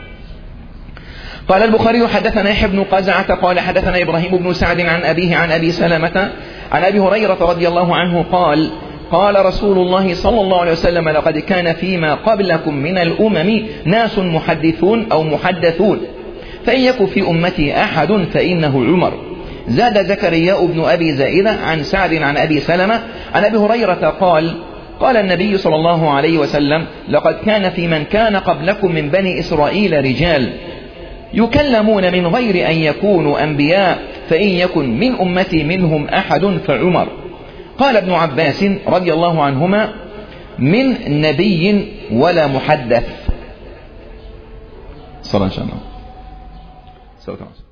قال البخاري: حدثنا يحيى بن قزعة قال حدثنا إبراهيم بن سعد عن أبيه عن أبي سلمة عن أبي هريرة رضي الله عنه قال: قال رسول الله صلى الله عليه وسلم: لقد كان فيما قبلكم من الأمم ناس محدثون أو محدثون، فإن يكن في أمتي أحد فإنه عمر. زاد زكريا بن أبي زائدة عن سعد عن أبي سلمة عن أبي هريرة قال: قال النبي صلى الله عليه وسلم: لقد كان في من كان قبلكم من بني إسرائيل رجال يكلمون من غير أن يكونوا أنبياء، فإن يكن من أمتي منهم أحد فعمر. قال ابن عباس رضي الله عنهما: من نبي ولا محدث. صلى الله عليه وسلم.